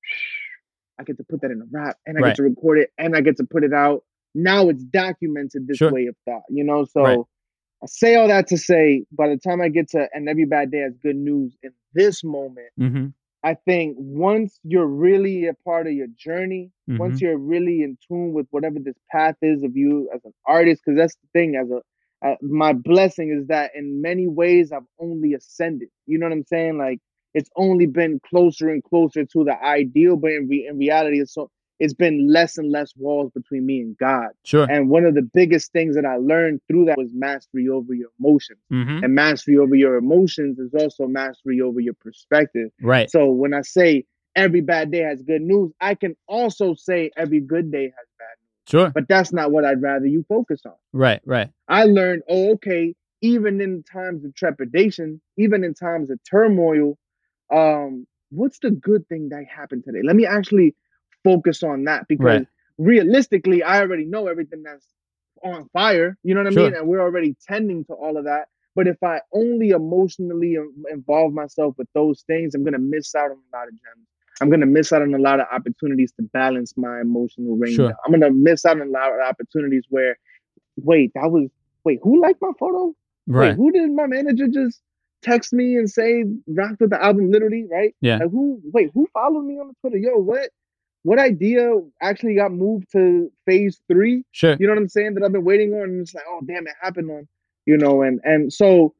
I get to put that in a rap, and I Right. get to record it, and I get to put it out. Now it's documented this Sure. way of thought, you know? So Right. I say all that to say, by the time I get to And Every Bad Day Has Good News in this moment, Mm-hmm. I think once you're really a part of your journey, Mhm. once you're really in tune with whatever this path is of you as an artist, because that's the thing, as a uh, my blessing is that in many ways I've only ascended. You know what I'm saying? Like it's only been closer and closer to the ideal, but in, re- in reality, it's so it's been less and less walls between me and God. Sure. And one of the biggest things that I learned through that was mastery over your emotions. Mm-hmm. And mastery over your emotions is also mastery over your perspective. Right. So when I say every bad day has good news, I can also say every good day has bad news. Sure. But that's not what I'd rather you focus on. Right. Right. I learned, oh, okay, even in times of trepidation, even in times of turmoil, um, what's the good thing that happened today? Let me actually focus on that, because Right. realistically, I already know everything that's on fire. You know what I Sure. mean? And we're already tending to all of that. But if I only emotionally involve myself with those things, I'm going to miss out on a lot of gems. I'm going to miss out on a lot of opportunities to balance my emotional range. Sure. I'm going to miss out on a lot of opportunities where, wait, that was, wait, who liked my photo? Right. Wait, who did my manager just text me and say rocked with the album literally, right? Yeah. Like who, wait, who followed me on the Twitter? Yo, what? What idea actually got moved to phase three? Sure. You know what I'm saying? That I've been waiting on, and it's like, oh damn, it happened on, you know, and and so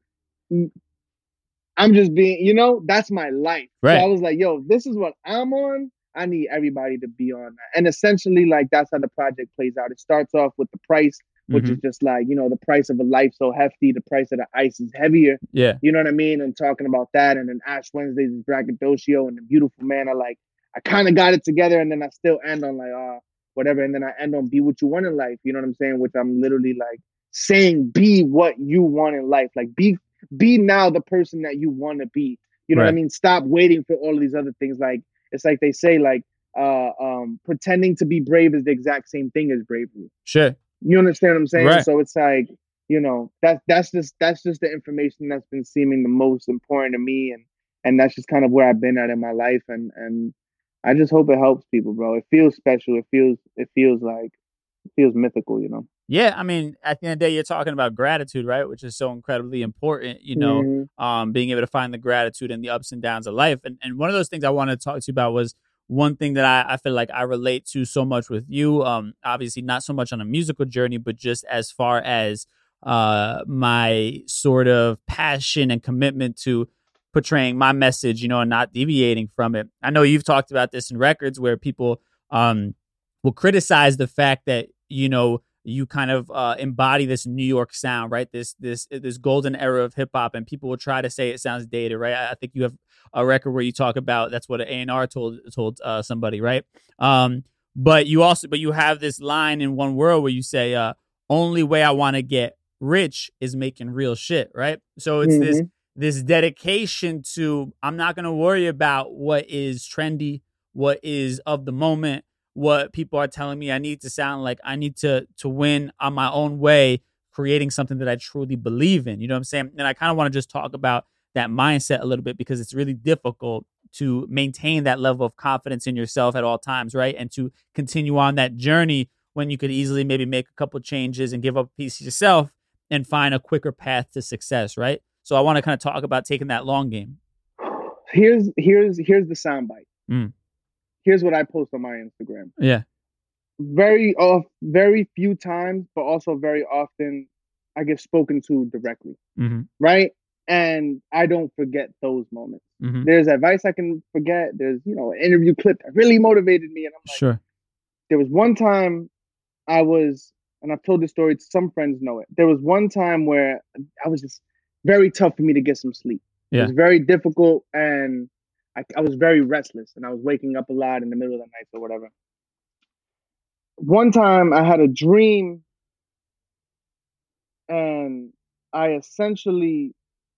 I'm just being, you know, that's my life. Right. So I was like, yo, this is what I'm on. I need everybody to be on that. And essentially, like, that's how the project plays out. It starts off with the price, which Mhm. is just like, you know, the price of a life so hefty, the price of the ice is heavier. Yeah. You know what I mean? And talking about that. And then Ash Wednesdays is braggadocio and the beautiful man. I like, I kind of got it together, and then I still end on like, uh, whatever. And then I end on be what you want in life. You know what I'm saying? Which I'm literally like saying, be what you want in life. Like, be be now the person that you want to be. You know Right. what I mean? Stop waiting for all of these other things. Like, it's like they say, like, uh, um, pretending to be brave is the exact same thing as bravery. Sure. You understand what I'm saying? Right. So it's like, you know, that's that's just that's just the information that's been seeming the most important to me, and and that's just kind of where I've been at in my life, and and I just hope it helps people, bro. It feels special. It feels it feels like it feels mythical, you know. Yeah, I mean, at the end of the day, you're talking about gratitude, right? Which is so incredibly important, you know, Mhm. um, being able to find the gratitude in the ups and downs of life. And and one of those things I wanted to talk to you about was one thing that I, I feel like I relate to so much with you. Um, obviously, not so much on a musical journey, but just as far as uh, my sort of passion and commitment to portraying my message, you know, and not deviating from it. I know you've talked about this in records where people um, will criticize the fact that, you know, you kind of uh, embody this New York sound, right? This this this golden era of hip hop, and people will try to say it sounds dated, right? I, I think you have a record where you talk about that's what an A and R told told uh, somebody, right? Um, but you also but you have this line in One World where you say, uh, "Only way I want to get rich is making real shit," right? So it's this Mhm. this dedication to I'm not gonna worry about what is trendy, what is of the moment, what people are telling me I need to sound like. I need to to win on my own way, creating something that I truly believe in. You know what I'm saying? And I kind of want to just talk about that mindset a little bit, because it's really difficult to maintain that level of confidence in yourself at all times, right? And to continue on that journey when you could easily maybe make a couple changes and give up a piece of yourself and find a quicker path to success, right? So I want to kind of talk about taking that long game. Here's here's here's the soundbite. Mm. Here's what I post on my Instagram. Yeah. Very off, very few times, but also very often, I get spoken to directly, Mm-hmm. right? And I don't forget those moments. Mm-hmm. There's advice I can forget. There's, you know, an interview clip that really motivated me, and I'm like, Sure. there was one time I was, and I've told this story. Some friends know it. There was one time where I was just very tough for me to get some sleep. It Yeah. was very difficult, and I, I was very restless, and I was waking up a lot in the middle of the night or whatever. One time I had a dream, and I essentially,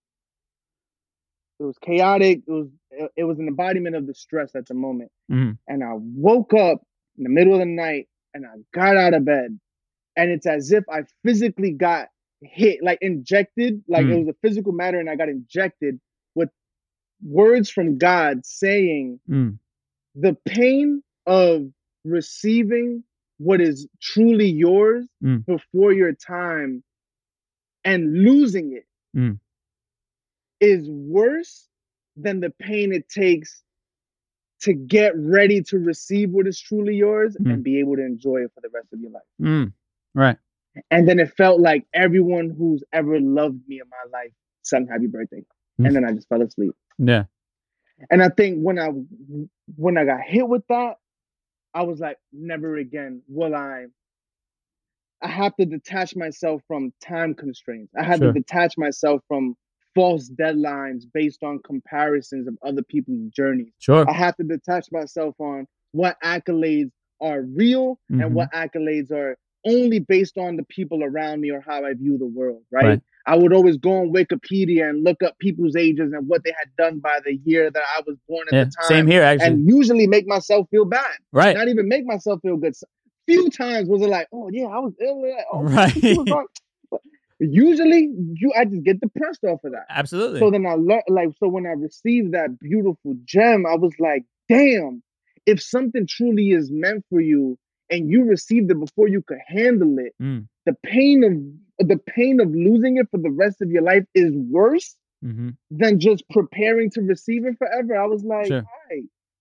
it was chaotic. It was it, it was an embodiment of the stress at the moment. Mm-hmm. And I woke up in the middle of the night, and I got out of bed, and it's as if I physically got hit, like injected, like Mm. it was a physical matter, and I got injected with words from God saying, Mm. the pain of receiving what is truly yours Mm. before your time and losing it Mm. is worse than the pain it takes to get ready to receive what is truly yours Mm. and be able to enjoy it for the rest of your life. Mm. Right. And then it felt like everyone who's ever loved me in my life sang happy birthday. Mm. And then I just fell asleep. Yeah. And I think when I when I got hit with that, I was like, never again will I. I have to detach myself from time constraints. I had Sure. to detach myself from false deadlines based on comparisons of other people's journeys. Sure. I have to detach myself on what accolades are real Mhm. and what accolades are only based on the people around me or how I view the world, right? Right. I would always go on Wikipedia and look up people's ages and what they had done by the year that I was born at Yeah, the time. same here, actually. And usually make myself feel bad. Right. Not even make myself feel good. Few times was it like, oh yeah, I was ill. Like, oh, right. Usually, you I just get depressed off of that. Absolutely. So then I learned, like, so when I received that beautiful gem, I was like, damn, if something truly is meant for you and you received it before you could handle it, mm. the pain of the pain of losing it for the rest of your life is worse mm-hmm. than just preparing to receive it forever. I was like, sure. all right.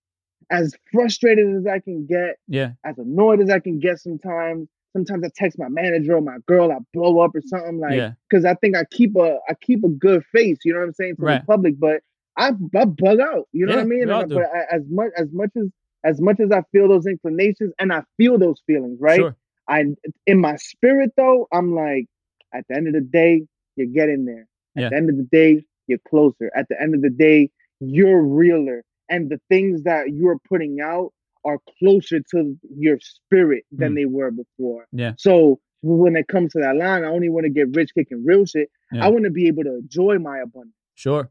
As frustrated as I can get, yeah, as annoyed as I can get sometimes. Sometimes I text my manager or my girl, I blow up or something like, because yeah. I think I keep a I keep a good face, you know what I'm saying, to right. the public, but I, I bug out, you know yeah, what I mean? And I, but I, as much as much as as much as I feel those inclinations and I feel those feelings, right? Sure. I in my spirit though, I'm like, at the end of the day, you're getting there. At yeah. the end of the day, you're closer. At the end of the day, you're realer. And the things that you're putting out are closer to your spirit than mm. they were before. Yeah. So when it comes to that line, I only want to get rich kicking real shit. Yeah. I want to be able to enjoy my abundance. Sure.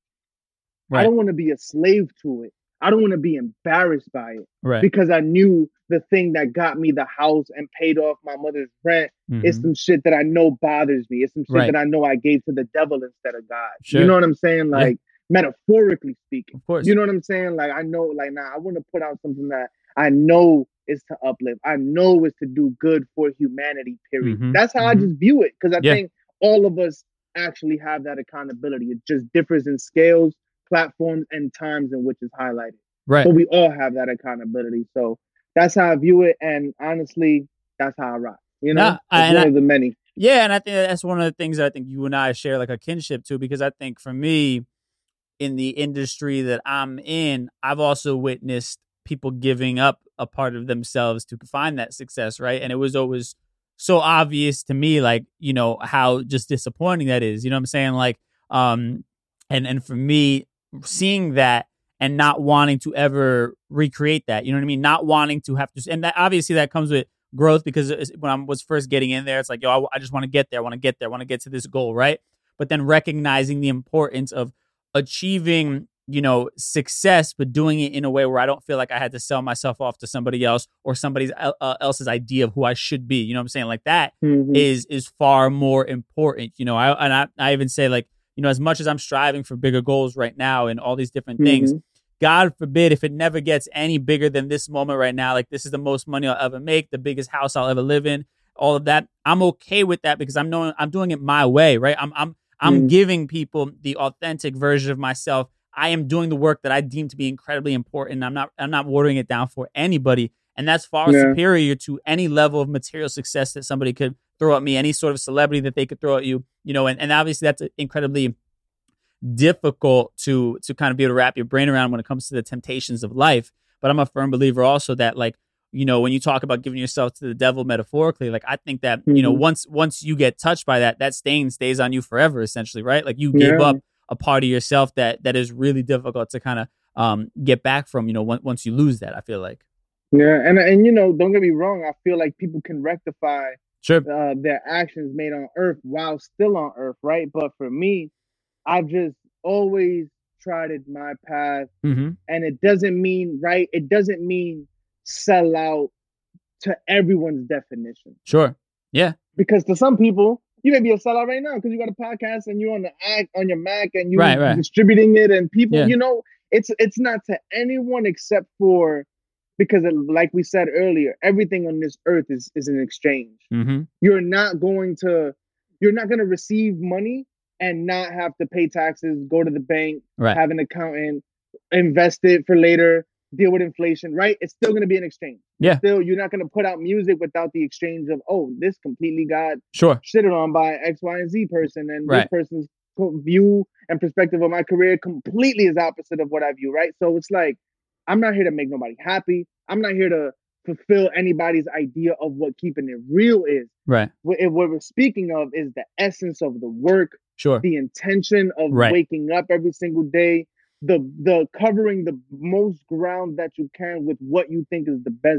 Right. I don't want to be a slave to it. I don't want to be embarrassed by it. Right. Because I knew the thing that got me the house and paid off my mother's rent mm-hmm. is some shit that I know bothers me. It's some shit right. that I know I gave to the devil instead of God. Sure. You know what I'm saying? Like, yeah. metaphorically speaking, of course, you know what I'm saying? Like, I know, like, nah, I want to put out something that I know is to uplift. I know is to do good for humanity, period. Mm-hmm. That's how mm-hmm. I just view it. Because I yeah. think all of us actually have that accountability. It just differs in scales, platforms, and times in which it's highlighted. Right. But we all have that accountability. So that's how I view it. And honestly, that's how I rock. You know, nah, I, it's one I, of the many. Yeah. And I think that's one of the things that I think you and I share like a kinship to, because I think for me, in the industry that I'm in, I've also witnessed people giving up a part of themselves to find that success, right? And it was always so obvious to me, like, you know, how just disappointing that is. You know what I'm saying? Like, um, and and for me, seeing that and not wanting to ever recreate that, you know what I mean? Not wanting to have to, and that obviously that comes with growth, because when I was first getting in there, it's like, yo, I, I just want to get there, I want to get there, I want to get to this goal, right? But then recognizing the importance of achieving, you know, success, but doing it in a way where I don't feel like I had to sell myself off to somebody else or somebody uh, else's idea of who I should be. You know what I'm saying? Like that mm-hmm. is is far more important. You know, I and I, I even say, like, you know, as much as I'm striving for bigger goals right now and all these different mm-hmm. things, God forbid if it never gets any bigger than this moment right now, like this is the most money I'll ever make, the biggest house I'll ever live in, all of that. I'm okay with that because I'm knowing I'm doing it my way, right? I'm I'm I'm mm. giving people the authentic version of myself. I am doing the work that I deem to be incredibly important. I'm not I'm not watering it down for anybody. And that's far yeah. superior to any level of material success that somebody could throw at me, any sort of celebrity that they could throw at you, you know, and, and obviously that's incredibly difficult to to kind of be able to wrap your brain around when it comes to the temptations of life. But I'm a firm believer also that, like, you know, when you talk about giving yourself to the devil metaphorically, like, I think that, mm-hmm. you know, once once you get touched by that, that stain stays on you forever, essentially, right? Like you gave yeah. up a part of yourself that that is really difficult to kind of um, get back from, you know, once, once you lose that, I feel like. Yeah. And, and, you know, don't get me wrong. I feel like people can rectify sure. uh, their actions made on earth while still on earth, right? But for me, I've just always charted my path. Mm-hmm. And it doesn't mean, right? It doesn't mean sell out to everyone's definition. Sure. Yeah. Because to some people, you may be a sellout right now because you got a podcast and you're on the act on your Mac and you're right, right. distributing it, and people, yeah. you know, it's it's not to anyone except for, because it, like we said earlier, everything on this earth is is an exchange. Mm-hmm. You're not going to you're not going to receive money and not have to pay taxes, go to the bank, right. have an accountant, invest it for later, deal with inflation, right? It's still going to be an exchange. Yeah. Still, you're not going to put out music without the exchange of, oh, this completely got sure. shitted on by X, Y, and Z person, and right. this person's view and perspective of my career completely is opposite of what I view, right? So it's like, I'm not here to make nobody happy. I'm not here to fulfill anybody's idea of what keeping it real is. Right. What, what we're speaking of is the essence of the work, sure. the intention of right. waking up every single day, the the covering the most ground that you can with what you think is the best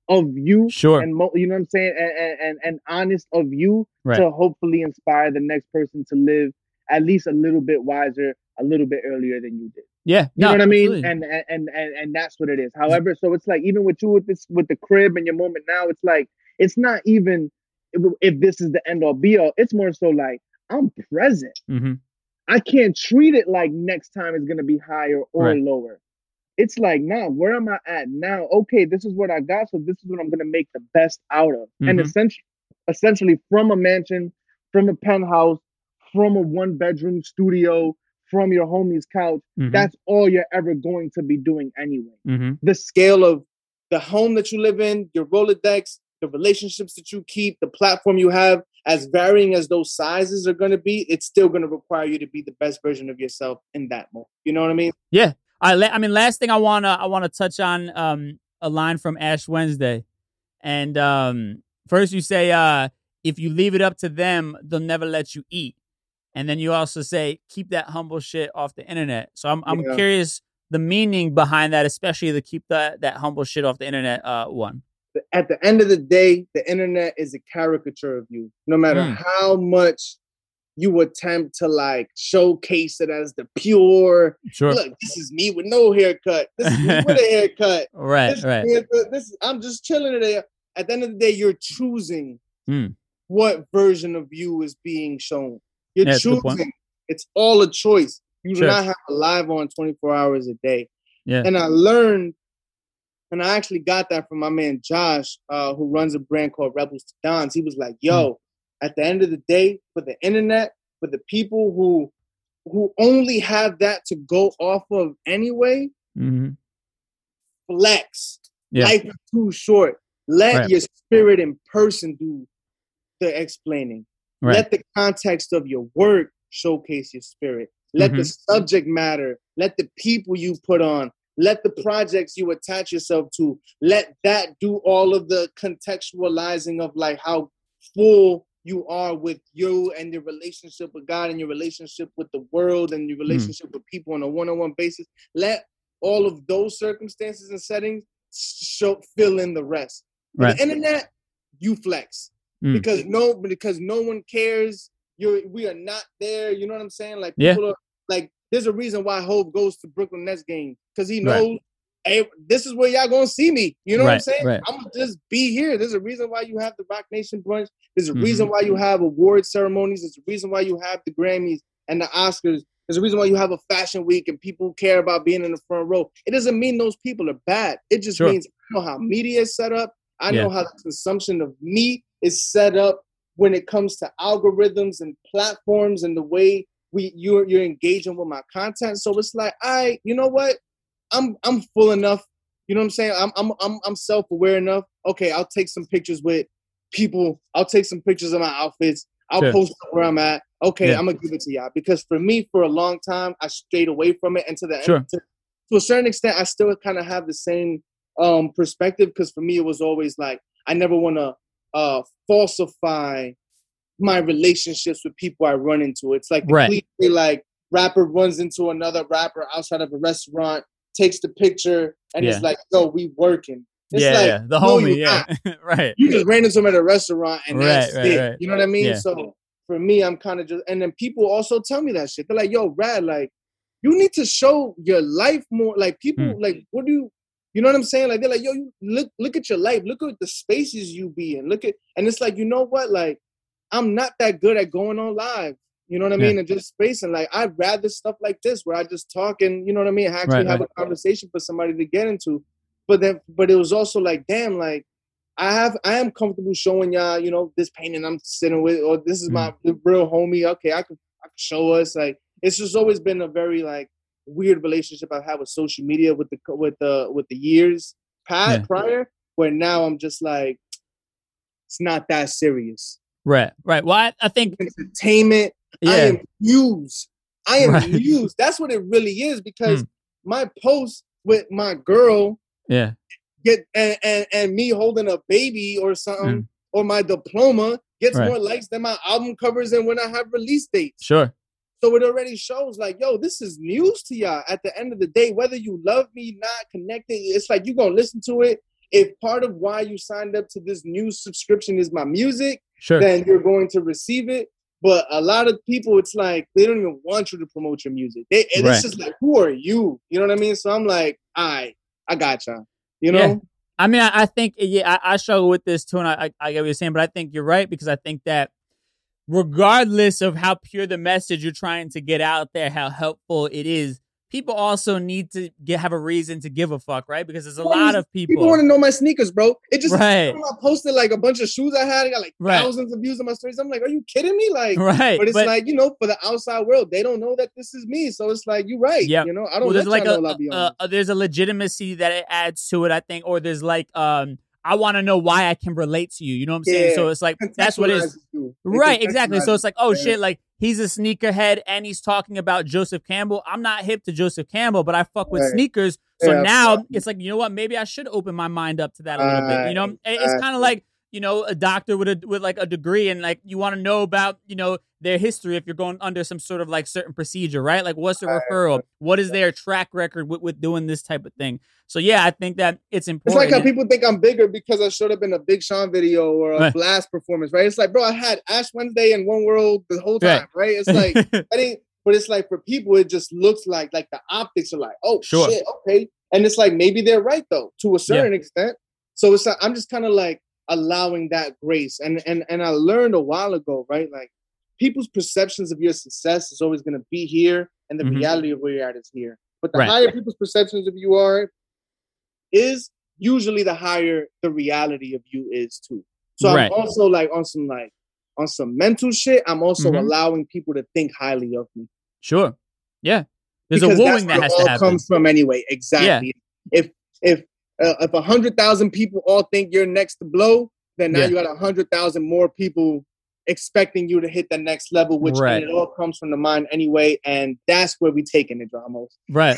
of you, Sure. and mo- you know what I'm saying, and, and and honest of you Right. to hopefully inspire the next person to live at least a little bit wiser, a little bit earlier than you did. Yeah. You no, know what I mean? absolutely. And, and and and that's what it is. However, so it's like even with you with this with the crib and your moment now, it's like it's not even if, if this is the end all be all. It's more so like I'm present. Mm-hmm. I can't treat it like next time is gonna be higher or Right. lower. It's like, now, where am I at now? Okay, this is what I got, so this is what I'm gonna make the best out of. Mm-hmm. And essentially, essentially, from a mansion, from a penthouse, from a one bedroom studio, from your homie's couch, Mm-hmm. that's all you're ever going to be doing anyway. Mm-hmm. The scale of the home that you live in, your Rolodex, the relationships that you keep, the platform you have, as varying as those sizes are going to be, it's still going to require you to be the best version of yourself in that moment. You know what I mean? Yeah. I, I mean, last thing I wanna I wanna touch on um, a line from Ash Wednesday, and um, first you say, uh, if you leave it up to them, they'll never let you eat, and then you also say, keep that humble shit off the internet. So I'm I'm Yeah. curious the meaning behind that, especially the keep that that humble shit off the internet uh, one. At the end of the day, the internet is a caricature of you. No matter Mm. how much you attempt to like showcase it as the pure, Sure. look, this is me with no haircut. This is me with a haircut. Right. This, right. is me, this is, I'm just chilling today. At the end of the day, you're choosing Mm. what version of you is being shown. You're Yeah, that's a good point. choosing. It's all a choice. You do Sure. not have a live on twenty-four hours a day. Yeah. And I learned, and I actually got that from my man Josh, uh, who runs a brand called Rebels to Dons. He was like, yo, Mm. at the end of the day, for the internet, for the people who who only have that to go off of anyway, Mm-hmm. flex. Yeah. Life is too short. Let Right. your spirit in person do the explaining. Right. Let the context of your work showcase your spirit. Let the Mhm. subject matter. Let the people you put on. Let the projects you attach yourself to. Let that do all of the contextualizing of like how full you are with you and your relationship with God and your relationship with the world and your relationship with people on a one-on-one basis. Let all of those circumstances and settings show fill in the rest. For Right. the internet, you flex. Mm. Because no, because no one cares. You're we are not there. You know what I'm saying? Like Yeah. people are like, there's a reason why Hov goes to Brooklyn Nets games because he Right. knows, hey, this is where y'all gonna see me. You know what I'm Right, saying? right. I'm gonna just be here. There's a reason why you have the Rock Nation brunch. There's a Mhm. reason why you have award ceremonies. There's a reason why you have the Grammys and the Oscars. There's a reason why you have a fashion week and people care about being in the front row. It doesn't mean those people are bad. It just Sure. means I know how media is set up. I Yeah. know how the consumption of me is set up when it comes to algorithms and platforms and the way we you're you're engaging with my content. So it's like, I, you know what? I'm I'm full enough. You know what I'm saying? I'm I'm I'm I'm self-aware enough. Okay, I'll take some pictures with people. I'll take some pictures of my outfits. I'll Sure. post where I'm at. Okay, Yeah. I'm gonna give it to y'all. Because for me, for a long time, I strayed away from it. And to the Sure. end, to, to a certain extent, I still kind of have the same um perspective. Because for me, it was always like, I never want to uh falsify my relationships with people I run into. It's like the Right. cliche, like rapper runs into another rapper outside of a restaurant, takes the picture, and Yeah. it's like, yo, we working. It's yeah, like, yeah. The no, homie, you yeah. not. right. You just ran into him at a restaurant and Right, that's right, it. right. You know what I mean? Yeah. So for me, I'm kind of just, and then people also tell me that shit. They're like, yo, Rad, like, you need to show your life more. Like, people, Hmm. like, what do you, you know what I'm saying? Like, they're like, yo, you look, look at your life. Look at the spaces you be in. Look at, and it's like, you know what? Like, I'm not that good at going on live. You know what I Yeah. mean? And just spacing. Like, I'd rather stuff like this where I just talk and, you know what I mean? Actually Right, have right. a conversation for somebody to get into. But then, but it was also like, damn, like, I have, I am comfortable showing y'all, you know, this painting I'm sitting with, or this is my the real homie. Okay, I could, I could show us. Like, it's just always been a very like weird relationship I've had with social media with the with the with the years past Yeah. prior. Where now I'm just like, it's not that serious. Right, right. Well, I, I think, Entertainment. yeah. I am news. I am Right. news. That's what it really is. Because Hmm. my post with my girl yeah. get and, and, and me holding a baby or something, Mm. or my diploma gets Right. more likes than my album covers and when I have release dates. Sure. So it already shows like, yo, this is news to y'all at the end of the day. Whether you love me, not connected, it's like you're going to listen to it if part of why you signed up to this new subscription is my music, sure. then you're going to receive it. But a lot of people, it's like, they don't even want you to promote your music. They, and right. It's just like, who are you? You know what I mean? So I'm like, all right, I got y'all. You know? Yeah. I mean, I, I think, yeah, I, I struggle with this too, and I, I, I get what you're saying, but I think you're right, because I think that regardless of how pure the message you're trying to get out there, how helpful it is, people also need to get, have a reason to give a fuck, right? Because there's a lot of people. People want to know my sneakers, bro. It just, right. I posted like a bunch of shoes I had. I got like right. thousands of views on my stories. I'm like, are you kidding me? Like, right. But it's but, like, you know, for the outside world, they don't know that this is me. So it's like, you're right. Yeah. You know, I don't well, let there's like y'all a, know I'll be a, a, there's a legitimacy that it adds to it, I think, or there's like, um, I want to know why I can relate to you. You know what I'm saying? Yeah. So it's like, that's what it is. Right, exactly. So it's like, oh, yeah. shit, like, he's a sneakerhead and he's talking about Joseph Campbell. I'm not hip to Joseph Campbell, but I fuck with right. sneakers. So yeah, now right. it's like, you know what? Maybe I should open my mind up to that a little right. bit. You know, it's right. kind of like, you know, a doctor with a with like a degree, and like you want to know about, you know, their history if you're going under some sort of like certain procedure, right? Like, what's the referral? What is their track record with, with doing this type of thing? So yeah, I think that it's important. It's like how people think I'm bigger because I showed up in a Big Sean video or a right. Blast performance, right? It's like, bro, I had Ash Wednesday and One World the whole time, right? right? It's like, I think, but it's like for people, it just looks like like the optics are like, oh sure. shit, okay, and it's like maybe they're right though to a certain yeah. extent. So it's like I'm just kind of like allowing that grace, and and and I learned a while ago, right? Like people's perceptions of your success is always going to be here, and the mm-hmm. reality of where you're at is here. But the right. higher people's perceptions of you are, is usually the higher the reality of you is too. So right. I'm also like on some like on some mental shit. I'm also mm-hmm. allowing people to think highly of me. Sure. Yeah. There's because a wooing that has to happen. Comes from anyway. Exactly. Yeah. If if uh, if a hundred thousand people all think you're next to blow, then now yeah. you got a hundred thousand more people expecting you to hit the next level, which right. it all comes from the mind anyway, and that's where we taking it, Dramos. Right.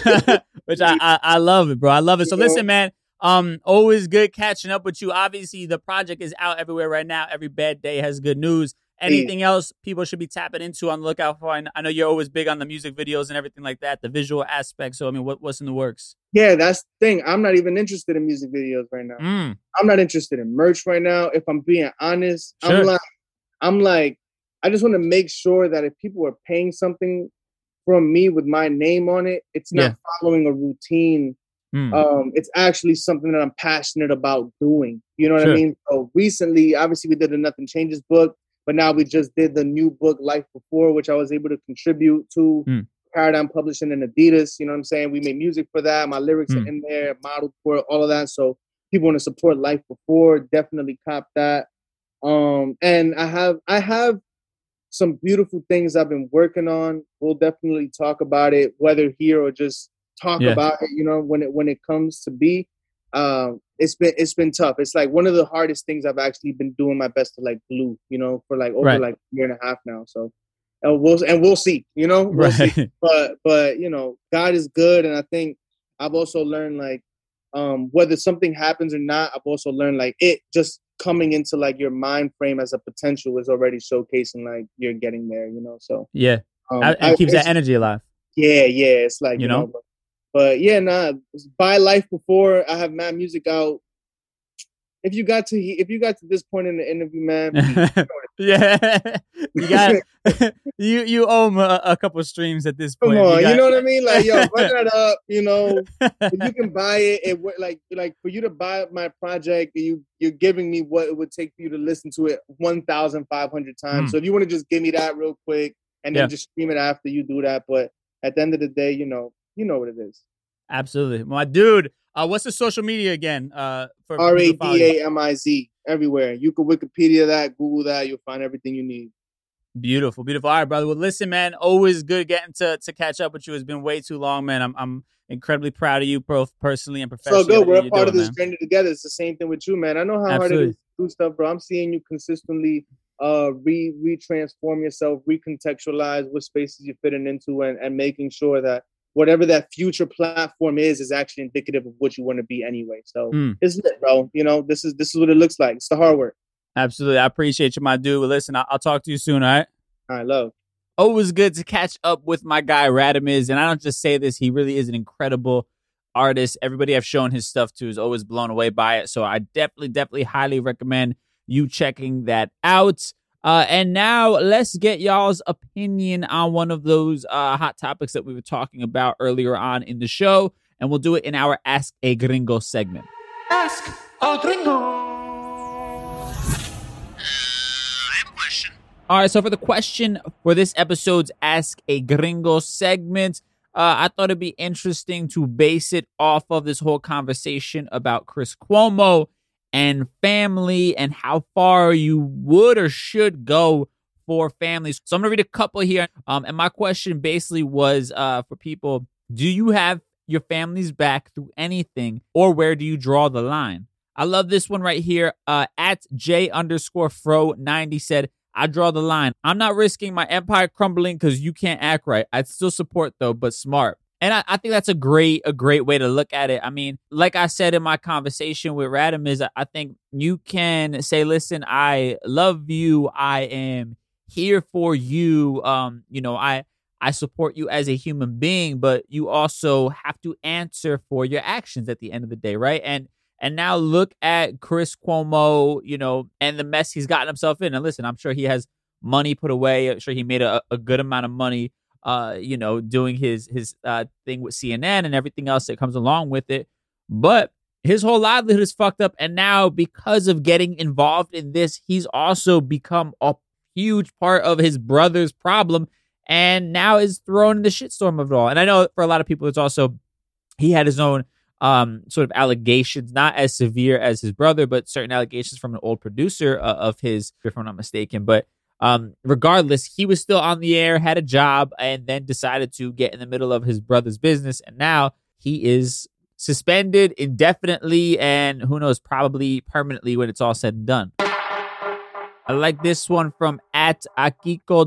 Which I, I I love it, bro. I love it. So you listen, know? man. Um, always good catching up with you. Obviously, the project is out everywhere right now. Every bad day has good news. Anything yeah. else people should be tapping into on the lookout for? I know you're always big on the music videos and everything like that, the visual aspect. So, I mean, what, what's in the works? Yeah, that's the thing. I'm not even interested in music videos right now. Mm. I'm not interested in merch right now. If I'm being honest, sure. I'm like, I'm like, I just want to make sure that if people are paying something from me with my name on it, it's not yeah. following a routine. Mm. Um, it's actually something that I'm passionate about doing. You know what sure. I mean? So recently, obviously, we did a Nothing Changes book. But now we just did the new book, Life Before, which I was able to contribute to mm. Paradigm Publishing and Adidas. You know what I'm saying? We made music for that. My lyrics mm. are in there, modeled for it, all of that. So people want to support Life Before, definitely cop that. Um, and I have I have some beautiful things I've been working on. We'll definitely talk about it, whether here or just talk yeah. about it, you know, when it when it comes to be. Um, it's been it's been tough. It's like one of the hardest things I've actually been doing my best to like glue, you know, for like over right. like a year and a half now. So and we'll and we'll see, you know, we'll right. see. But but you know, God is good, and I think I've also learned like um, whether something happens or not, I've also learned like it just coming into like your mind frame as a potential is already showcasing like you're getting there, you know. So yeah, um, it I, keeps that energy alive. Yeah, yeah, it's like you, you know. know but, But yeah, nah. Buy Life Before. I have mad music out. If you got to, if you got to this point in the interview, man, yeah, you got you you owe him a, a couple of streams at this point. Come on, you, got... you know what I mean? Like, yo, run that up. You know, if you can buy it. It like like for you to buy my project, you you're giving me what it would take for you to listen to it one thousand five hundred times. Mm. So if you want to just give me that real quick and then yeah. just stream it after you do that, but at the end of the day, you know. You know what it is. Absolutely. My dude, uh, what's the social media again? Uh, for R A D A M I Z, everywhere. You can Wikipedia that, Google that. You'll find everything you need. Beautiful, beautiful. All right, brother. Well, listen, man, always good getting to to catch up with you. It's been way too long, man. I'm I'm incredibly proud of you, both personally and professionally. So good. We're a part doing, of this man. journey together. It's the same thing with you, man. I know how Absolutely. hard it is to do stuff, bro. I'm seeing you consistently uh, re re-transform yourself, recontextualize what spaces you're fitting into, and, and making sure that whatever that future platform is, is actually indicative of what you want to be anyway. So mm. it's lit, bro. You know, this is this is what it looks like. It's the hard work. Absolutely. I appreciate you, my dude. Well, listen, I'll, I'll talk to you soon, all right? All right, love. Always good to catch up with my guy, Radamiz. And I don't just say this. He really is an incredible artist. Everybody I've shown his stuff to is always blown away by it. So I definitely, definitely highly recommend you checking that out. Uh, and now let's get y'all's opinion on one of those uh, hot topics that we were talking about earlier on in the show. And we'll do it in our Ask a Gringo segment. Ask a Gringo. All right, so for the question for this episode's Ask a Gringo segment, uh, I thought it'd be interesting to base it off of this whole conversation about Chris Cuomo and family and how far you would or should go for families. So I'm going to read a couple here. Um, and my question basically was uh, for people, do you have your family's back through anything, or where do you draw the line? I love this one right here. Uh, at J underscore Fro ninety said, I draw the line. I'm not risking my empire crumbling because you can't act right. I'd still support though, but smart. And I, I think that's a great, a great way to look at it. I mean, like I said in my conversation with Radimus, I, I think you can say, listen, I love you. I am here for you. Um, you know, I, I support you as a human being, but you also have to answer for your actions at the end of the day, right? And And now look at Chris Cuomo, you know, and the mess he's gotten himself in. And listen, I'm sure he has money put away. I'm sure he made a, a good amount of money, uh, you know, doing his his uh, thing with C N N and everything else that comes along with it. But his whole livelihood is fucked up. And now because of getting involved in this, he's also become a huge part of his brother's problem and now is thrown in the shitstorm of it all. And I know for a lot of people, it's also, he had his own Um, sort of allegations, not as severe as his brother, but certain allegations from an old producer uh, of his, if I'm not mistaken. But um, regardless, he was still on the air, had a job, and then decided to get in the middle of his brother's business. And now he is suspended indefinitely and who knows, probably permanently when it's all said and done. I like this one from at Akiko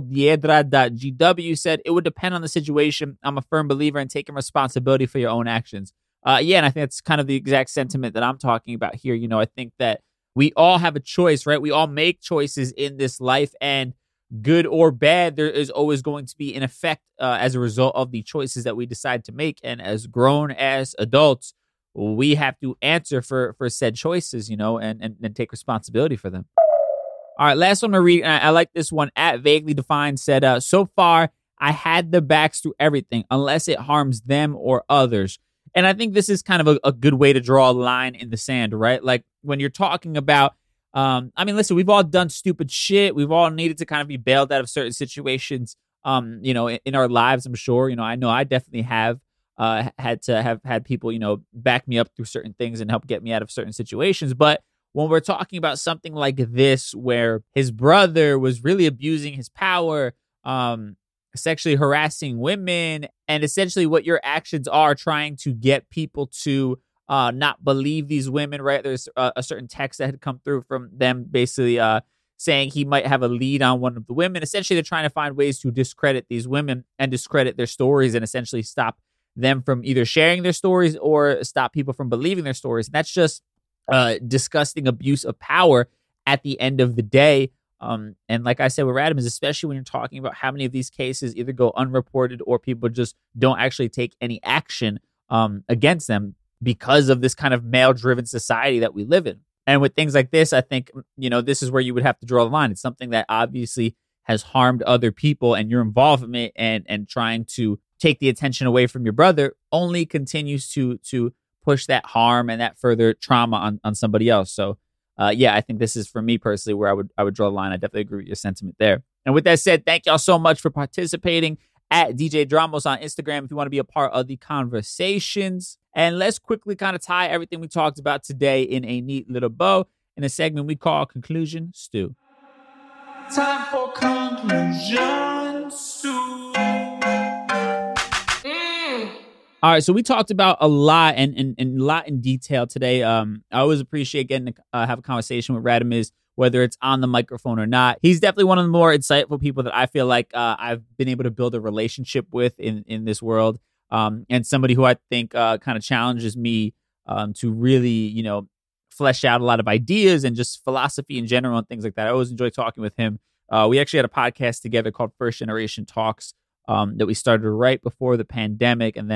Diedra.gw said, it would depend on the situation. I'm a firm believer in taking responsibility for your own actions. Uh, yeah, and I think that's kind of the exact sentiment that I'm talking about here. You know, I think that we all have a choice, right? We all make choices in this life, and good or bad, there is always going to be an effect uh, as a result of the choices that we decide to make. And as grown as adults, we have to answer for for said choices, you know, and, and, and take responsibility for them. All right, last one to read. I, I like this one. At Vaguely Defined said, uh, so far, I had the backs through everything, unless it harms them or others. And I think this is kind of a, a good way to draw a line in the sand, right? Like when you're talking about, um, I mean, listen, we've all done stupid shit. We've all needed to kind of be bailed out of certain situations, um, you know, in, in our lives, I'm sure. You know, I know I definitely have uh, had to have had people, you know, back me up through certain things and help get me out of certain situations. But when we're talking about something like this, where his brother was really abusing his power, um, sexually harassing women, and essentially what your actions are trying to get people to uh, not believe these women, right? There's a, a certain text that had come through from them basically uh, saying he might have a lead on one of the women. Essentially, they're trying to find ways to discredit these women and discredit their stories and essentially stop them from either sharing their stories or stop people from believing their stories. And that's just uh, disgusting abuse of power at the end of the day. Um, and like I said with Radimus, especially when you're talking about how many of these cases either go unreported or people just don't actually take any action um, against them because of this kind of male-driven society that we live in. And with things like this, I think, you know, this is where you would have to draw the line. It's something that obviously has harmed other people, and your involvement and and trying to take the attention away from your brother only continues to to push that harm and that further trauma on, on somebody else. So Uh, yeah, I think this is for me personally where I would I would draw the line. I definitely agree with your sentiment there. And with that said, thank y'all so much for participating at D J Dramos on Instagram if you want to be a part of the conversations. And let's quickly kind of tie everything we talked about today in a neat little bow in a segment we call Conclusion Stew. Time for Conclusion Stew. All right, so we talked about a lot and, and, and a lot in detail today. Um, I always appreciate getting to uh, have a conversation with Radimus, whether it's on the microphone or not. He's definitely one of the more insightful people that I feel like uh, I've been able to build a relationship with in, in this world, um, and somebody who I think uh, kind of challenges me um, to really, you know, flesh out a lot of ideas and just philosophy in general and things like that. I always enjoy talking with him. Uh, we actually had a podcast together called First Generation Talks um, that we started right before the pandemic, and then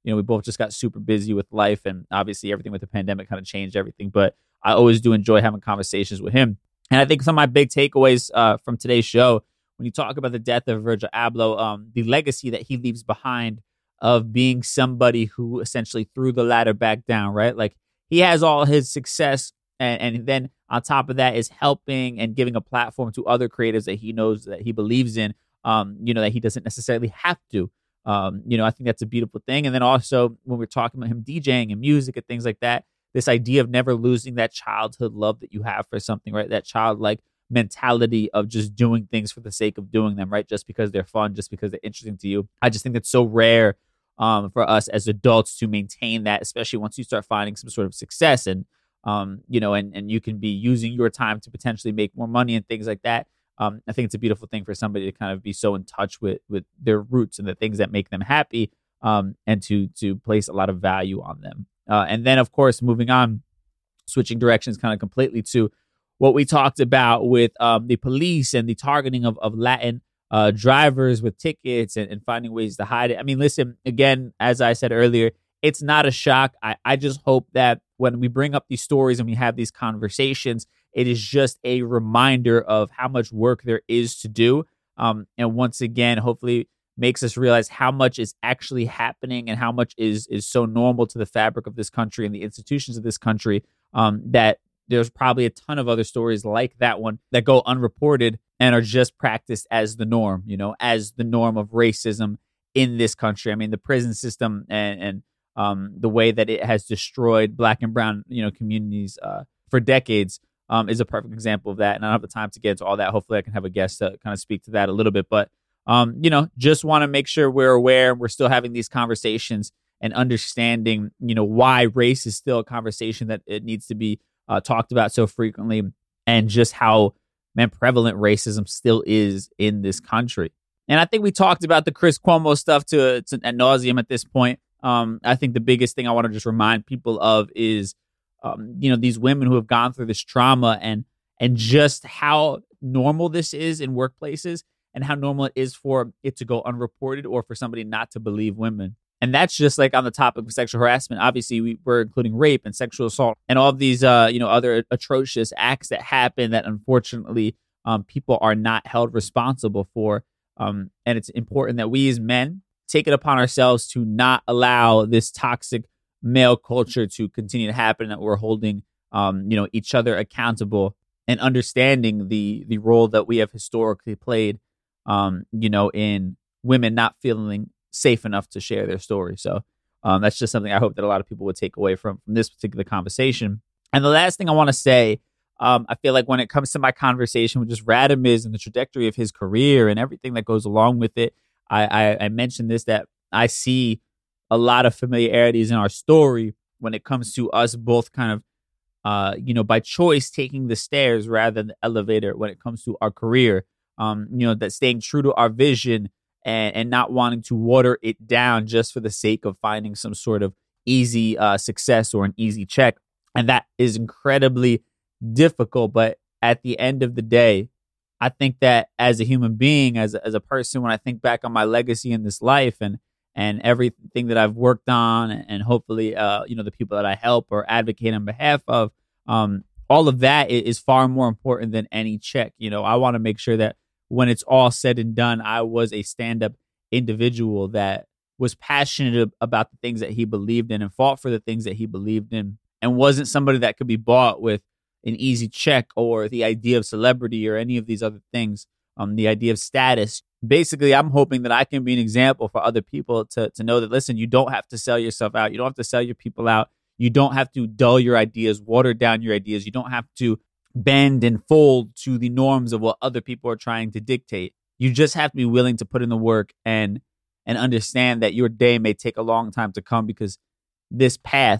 you know, we both just got super busy with life, and obviously everything with the pandemic kind of changed everything. But I always do enjoy having conversations with him. And I think some of my big takeaways uh, from today's show, when you talk about the death of Virgil Abloh, um, the legacy that he leaves behind of being somebody who essentially threw the ladder back down, right? Like, he has all his success, and, and then on top of that is helping and giving a platform to other creatives that he knows that he believes in, um, you know, that he doesn't necessarily have to. Um, you know, I think that's a beautiful thing. And then also when we're talking about him DJing and music and things like that, this idea of never losing that childhood love that you have for something, right? That childlike mentality of just doing things for the sake of doing them, right? Just because they're fun, just because they're interesting to you. I just think that's so rare um, for us as adults to maintain that, especially once you start finding some sort of success and, um, you know, and, and you can be using your time to potentially make more money and things like that. Um, I think it's a beautiful thing for somebody to kind of be so in touch with, with their roots and the things that make them happy, um, and to to place a lot of value on them. Uh, and then, of course, moving on, switching directions kind of completely to what we talked about with um, the police and the targeting of, of Latin uh, drivers with tickets and, and finding ways to hide it. I mean, listen, again, as I said earlier, it's not a shock. I, I just hope that when we bring up these stories and we have these conversations, it is just a reminder of how much work there is to do. Um, and once again, hopefully makes us realize how much is actually happening and how much is is so normal to the fabric of this country and the institutions of this country, um, that there's probably a ton of other stories like that one that go unreported and are just practiced as the norm, you know, as the norm of racism in this country. I mean, the prison system and, and um, the way that it has destroyed Black and brown, you know, communities uh, for decades um, is a perfect example of that. And I don't have the time to get into all that. Hopefully I can have a guest to kind of speak to that a little bit. But Um, you know, just want to make sure we're aware we're still having these conversations and understanding, you know, why race is still a conversation that it needs to be uh, talked about so frequently, and just how, man, prevalent racism still is in this country. And I think we talked about the Chris Cuomo stuff to, to ad nauseum at this point. Um, I think the biggest thing I want to just remind people of is, um, you know, these women who have gone through this trauma and and just how normal this is in workplaces, and how normal it is for it to go unreported or for somebody not to believe women. And that's just like on the topic of sexual harassment. Obviously, we were including rape and sexual assault and all of these, uh, you know, other atrocious acts that happen that unfortunately um, people are not held responsible for. Um, and it's important that we as men take it upon ourselves to not allow this toxic male culture to continue to happen, that we're holding, um, you know, each other accountable and understanding the the role that we have historically played, um, you know, in women not feeling safe enough to share their story. So um, that's just something I hope that a lot of people would take away from, from this particular conversation. And the last thing I want to say, um, I feel like when it comes to my conversation with just Radamiz and the trajectory of his career and everything that goes along with it, I, I, I mentioned this, that I see a lot of familiarities in our story when it comes to us both kind of, uh, you know, by choice taking the stairs rather than the elevator when it comes to our career. Um, you know, that staying true to our vision and, and not wanting to water it down just for the sake of finding some sort of easy uh, success or an easy check. And that is incredibly difficult. But at the end of the day, I think that as a human being, as a, as a person, when I think back on my legacy in this life and and everything that I've worked on, and hopefully, uh, you know, the people that I help or advocate on behalf of, um, all of that is far more important than any check. You know, I want to make sure that when it's all said and done, I was a stand-up individual that was passionate about the things that he believed in and fought for the things that he believed in, and wasn't somebody that could be bought with an easy check or the idea of celebrity or any of these other things, um, the idea of status. Basically, I'm hoping that I can be an example for other people to, to know that, listen, you don't have to sell yourself out. You don't have to sell your people out. You don't have to dull your ideas, water down your ideas. You don't have to bend and fold to the norms of what other people are trying to dictate. You just have to be willing to put in the work and and understand that your day may take a long time to come, because this path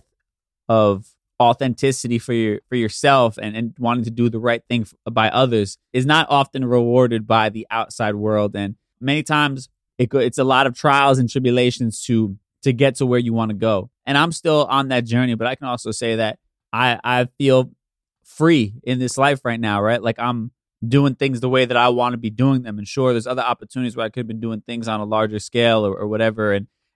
of authenticity for your for yourself and, and wanting to do the right thing f- by others is not often rewarded by the outside world. And many times it go, it's a lot of trials and tribulations to to get to where you want to go. And I'm still on that journey, but I can also say that I I feel free in this life right now, right? Like I'm doing things the way that I want to be doing them. And sure, there's other opportunities where I could have been doing things on a larger scale or, or whatever. And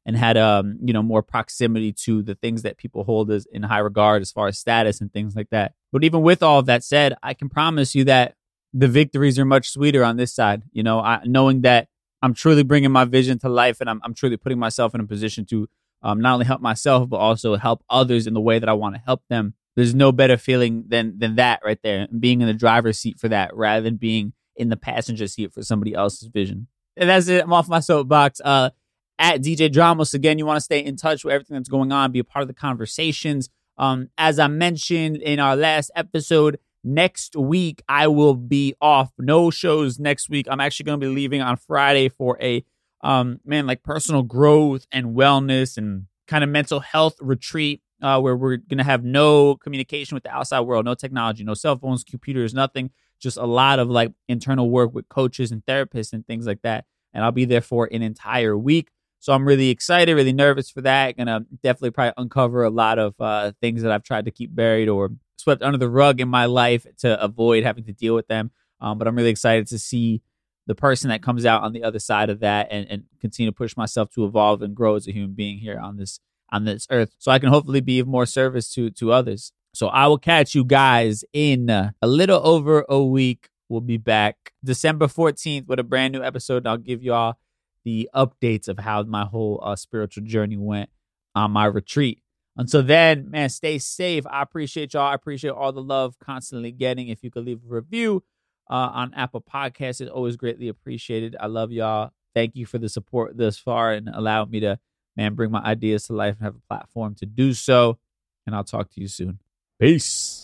and had um you know more proximity to the things that people hold as in high regard as far as status and things like that. But even with all of that said, I can promise you that the victories are much sweeter on this side. You know, I, knowing that I'm truly bringing my vision to life, and I'm I'm truly putting myself in a position to um, not only help myself but also help others in the way that I want to help them. There's no better feeling than than that right there, and being in the driver's seat for that rather than being in the passenger seat for somebody else's vision. And that's it. I'm off my soapbox. Uh, at D J Dramos, again, you want to stay in touch with everything that's going on, be a part of the conversations. Um, as I mentioned in our last episode, next week I will be off. No shows next week. I'm actually going to be leaving on Friday for a um, man like personal growth and wellness and kind of mental health retreat. Uh, where we're going to have no communication with the outside world, no technology, no cell phones, computers, nothing. Just a lot of like internal work with coaches and therapists and things like that. And I'll be there for an entire week. So I'm really excited, really nervous for that. Gonna definitely probably uncover a lot of uh, things that I've tried to keep buried or swept under the rug in my life to avoid having to deal with them. Um, but I'm really excited to see the person that comes out on the other side of that and, and continue to push myself to evolve and grow as a human being here on this on this earth, so I can hopefully be of more service to to others. So I will catch you guys in uh, a little over a week. We'll be back December fourteenth with a brand new episode. I'll give y'all the updates of how my whole uh, spiritual journey went on my retreat. Until then, man, stay safe. I appreciate y'all. I appreciate all the love constantly getting. If you could leave a review uh, on Apple Podcasts, it's always greatly appreciated. I love y'all. Thank you for the support thus far and allowing me to man, bring my ideas to life and have a platform to do so. And I'll talk to you soon. Peace.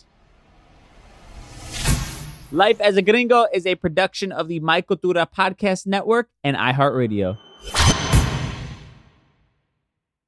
Life as a Gringo is a production of the My Cultura Podcast Network and iHeartRadio.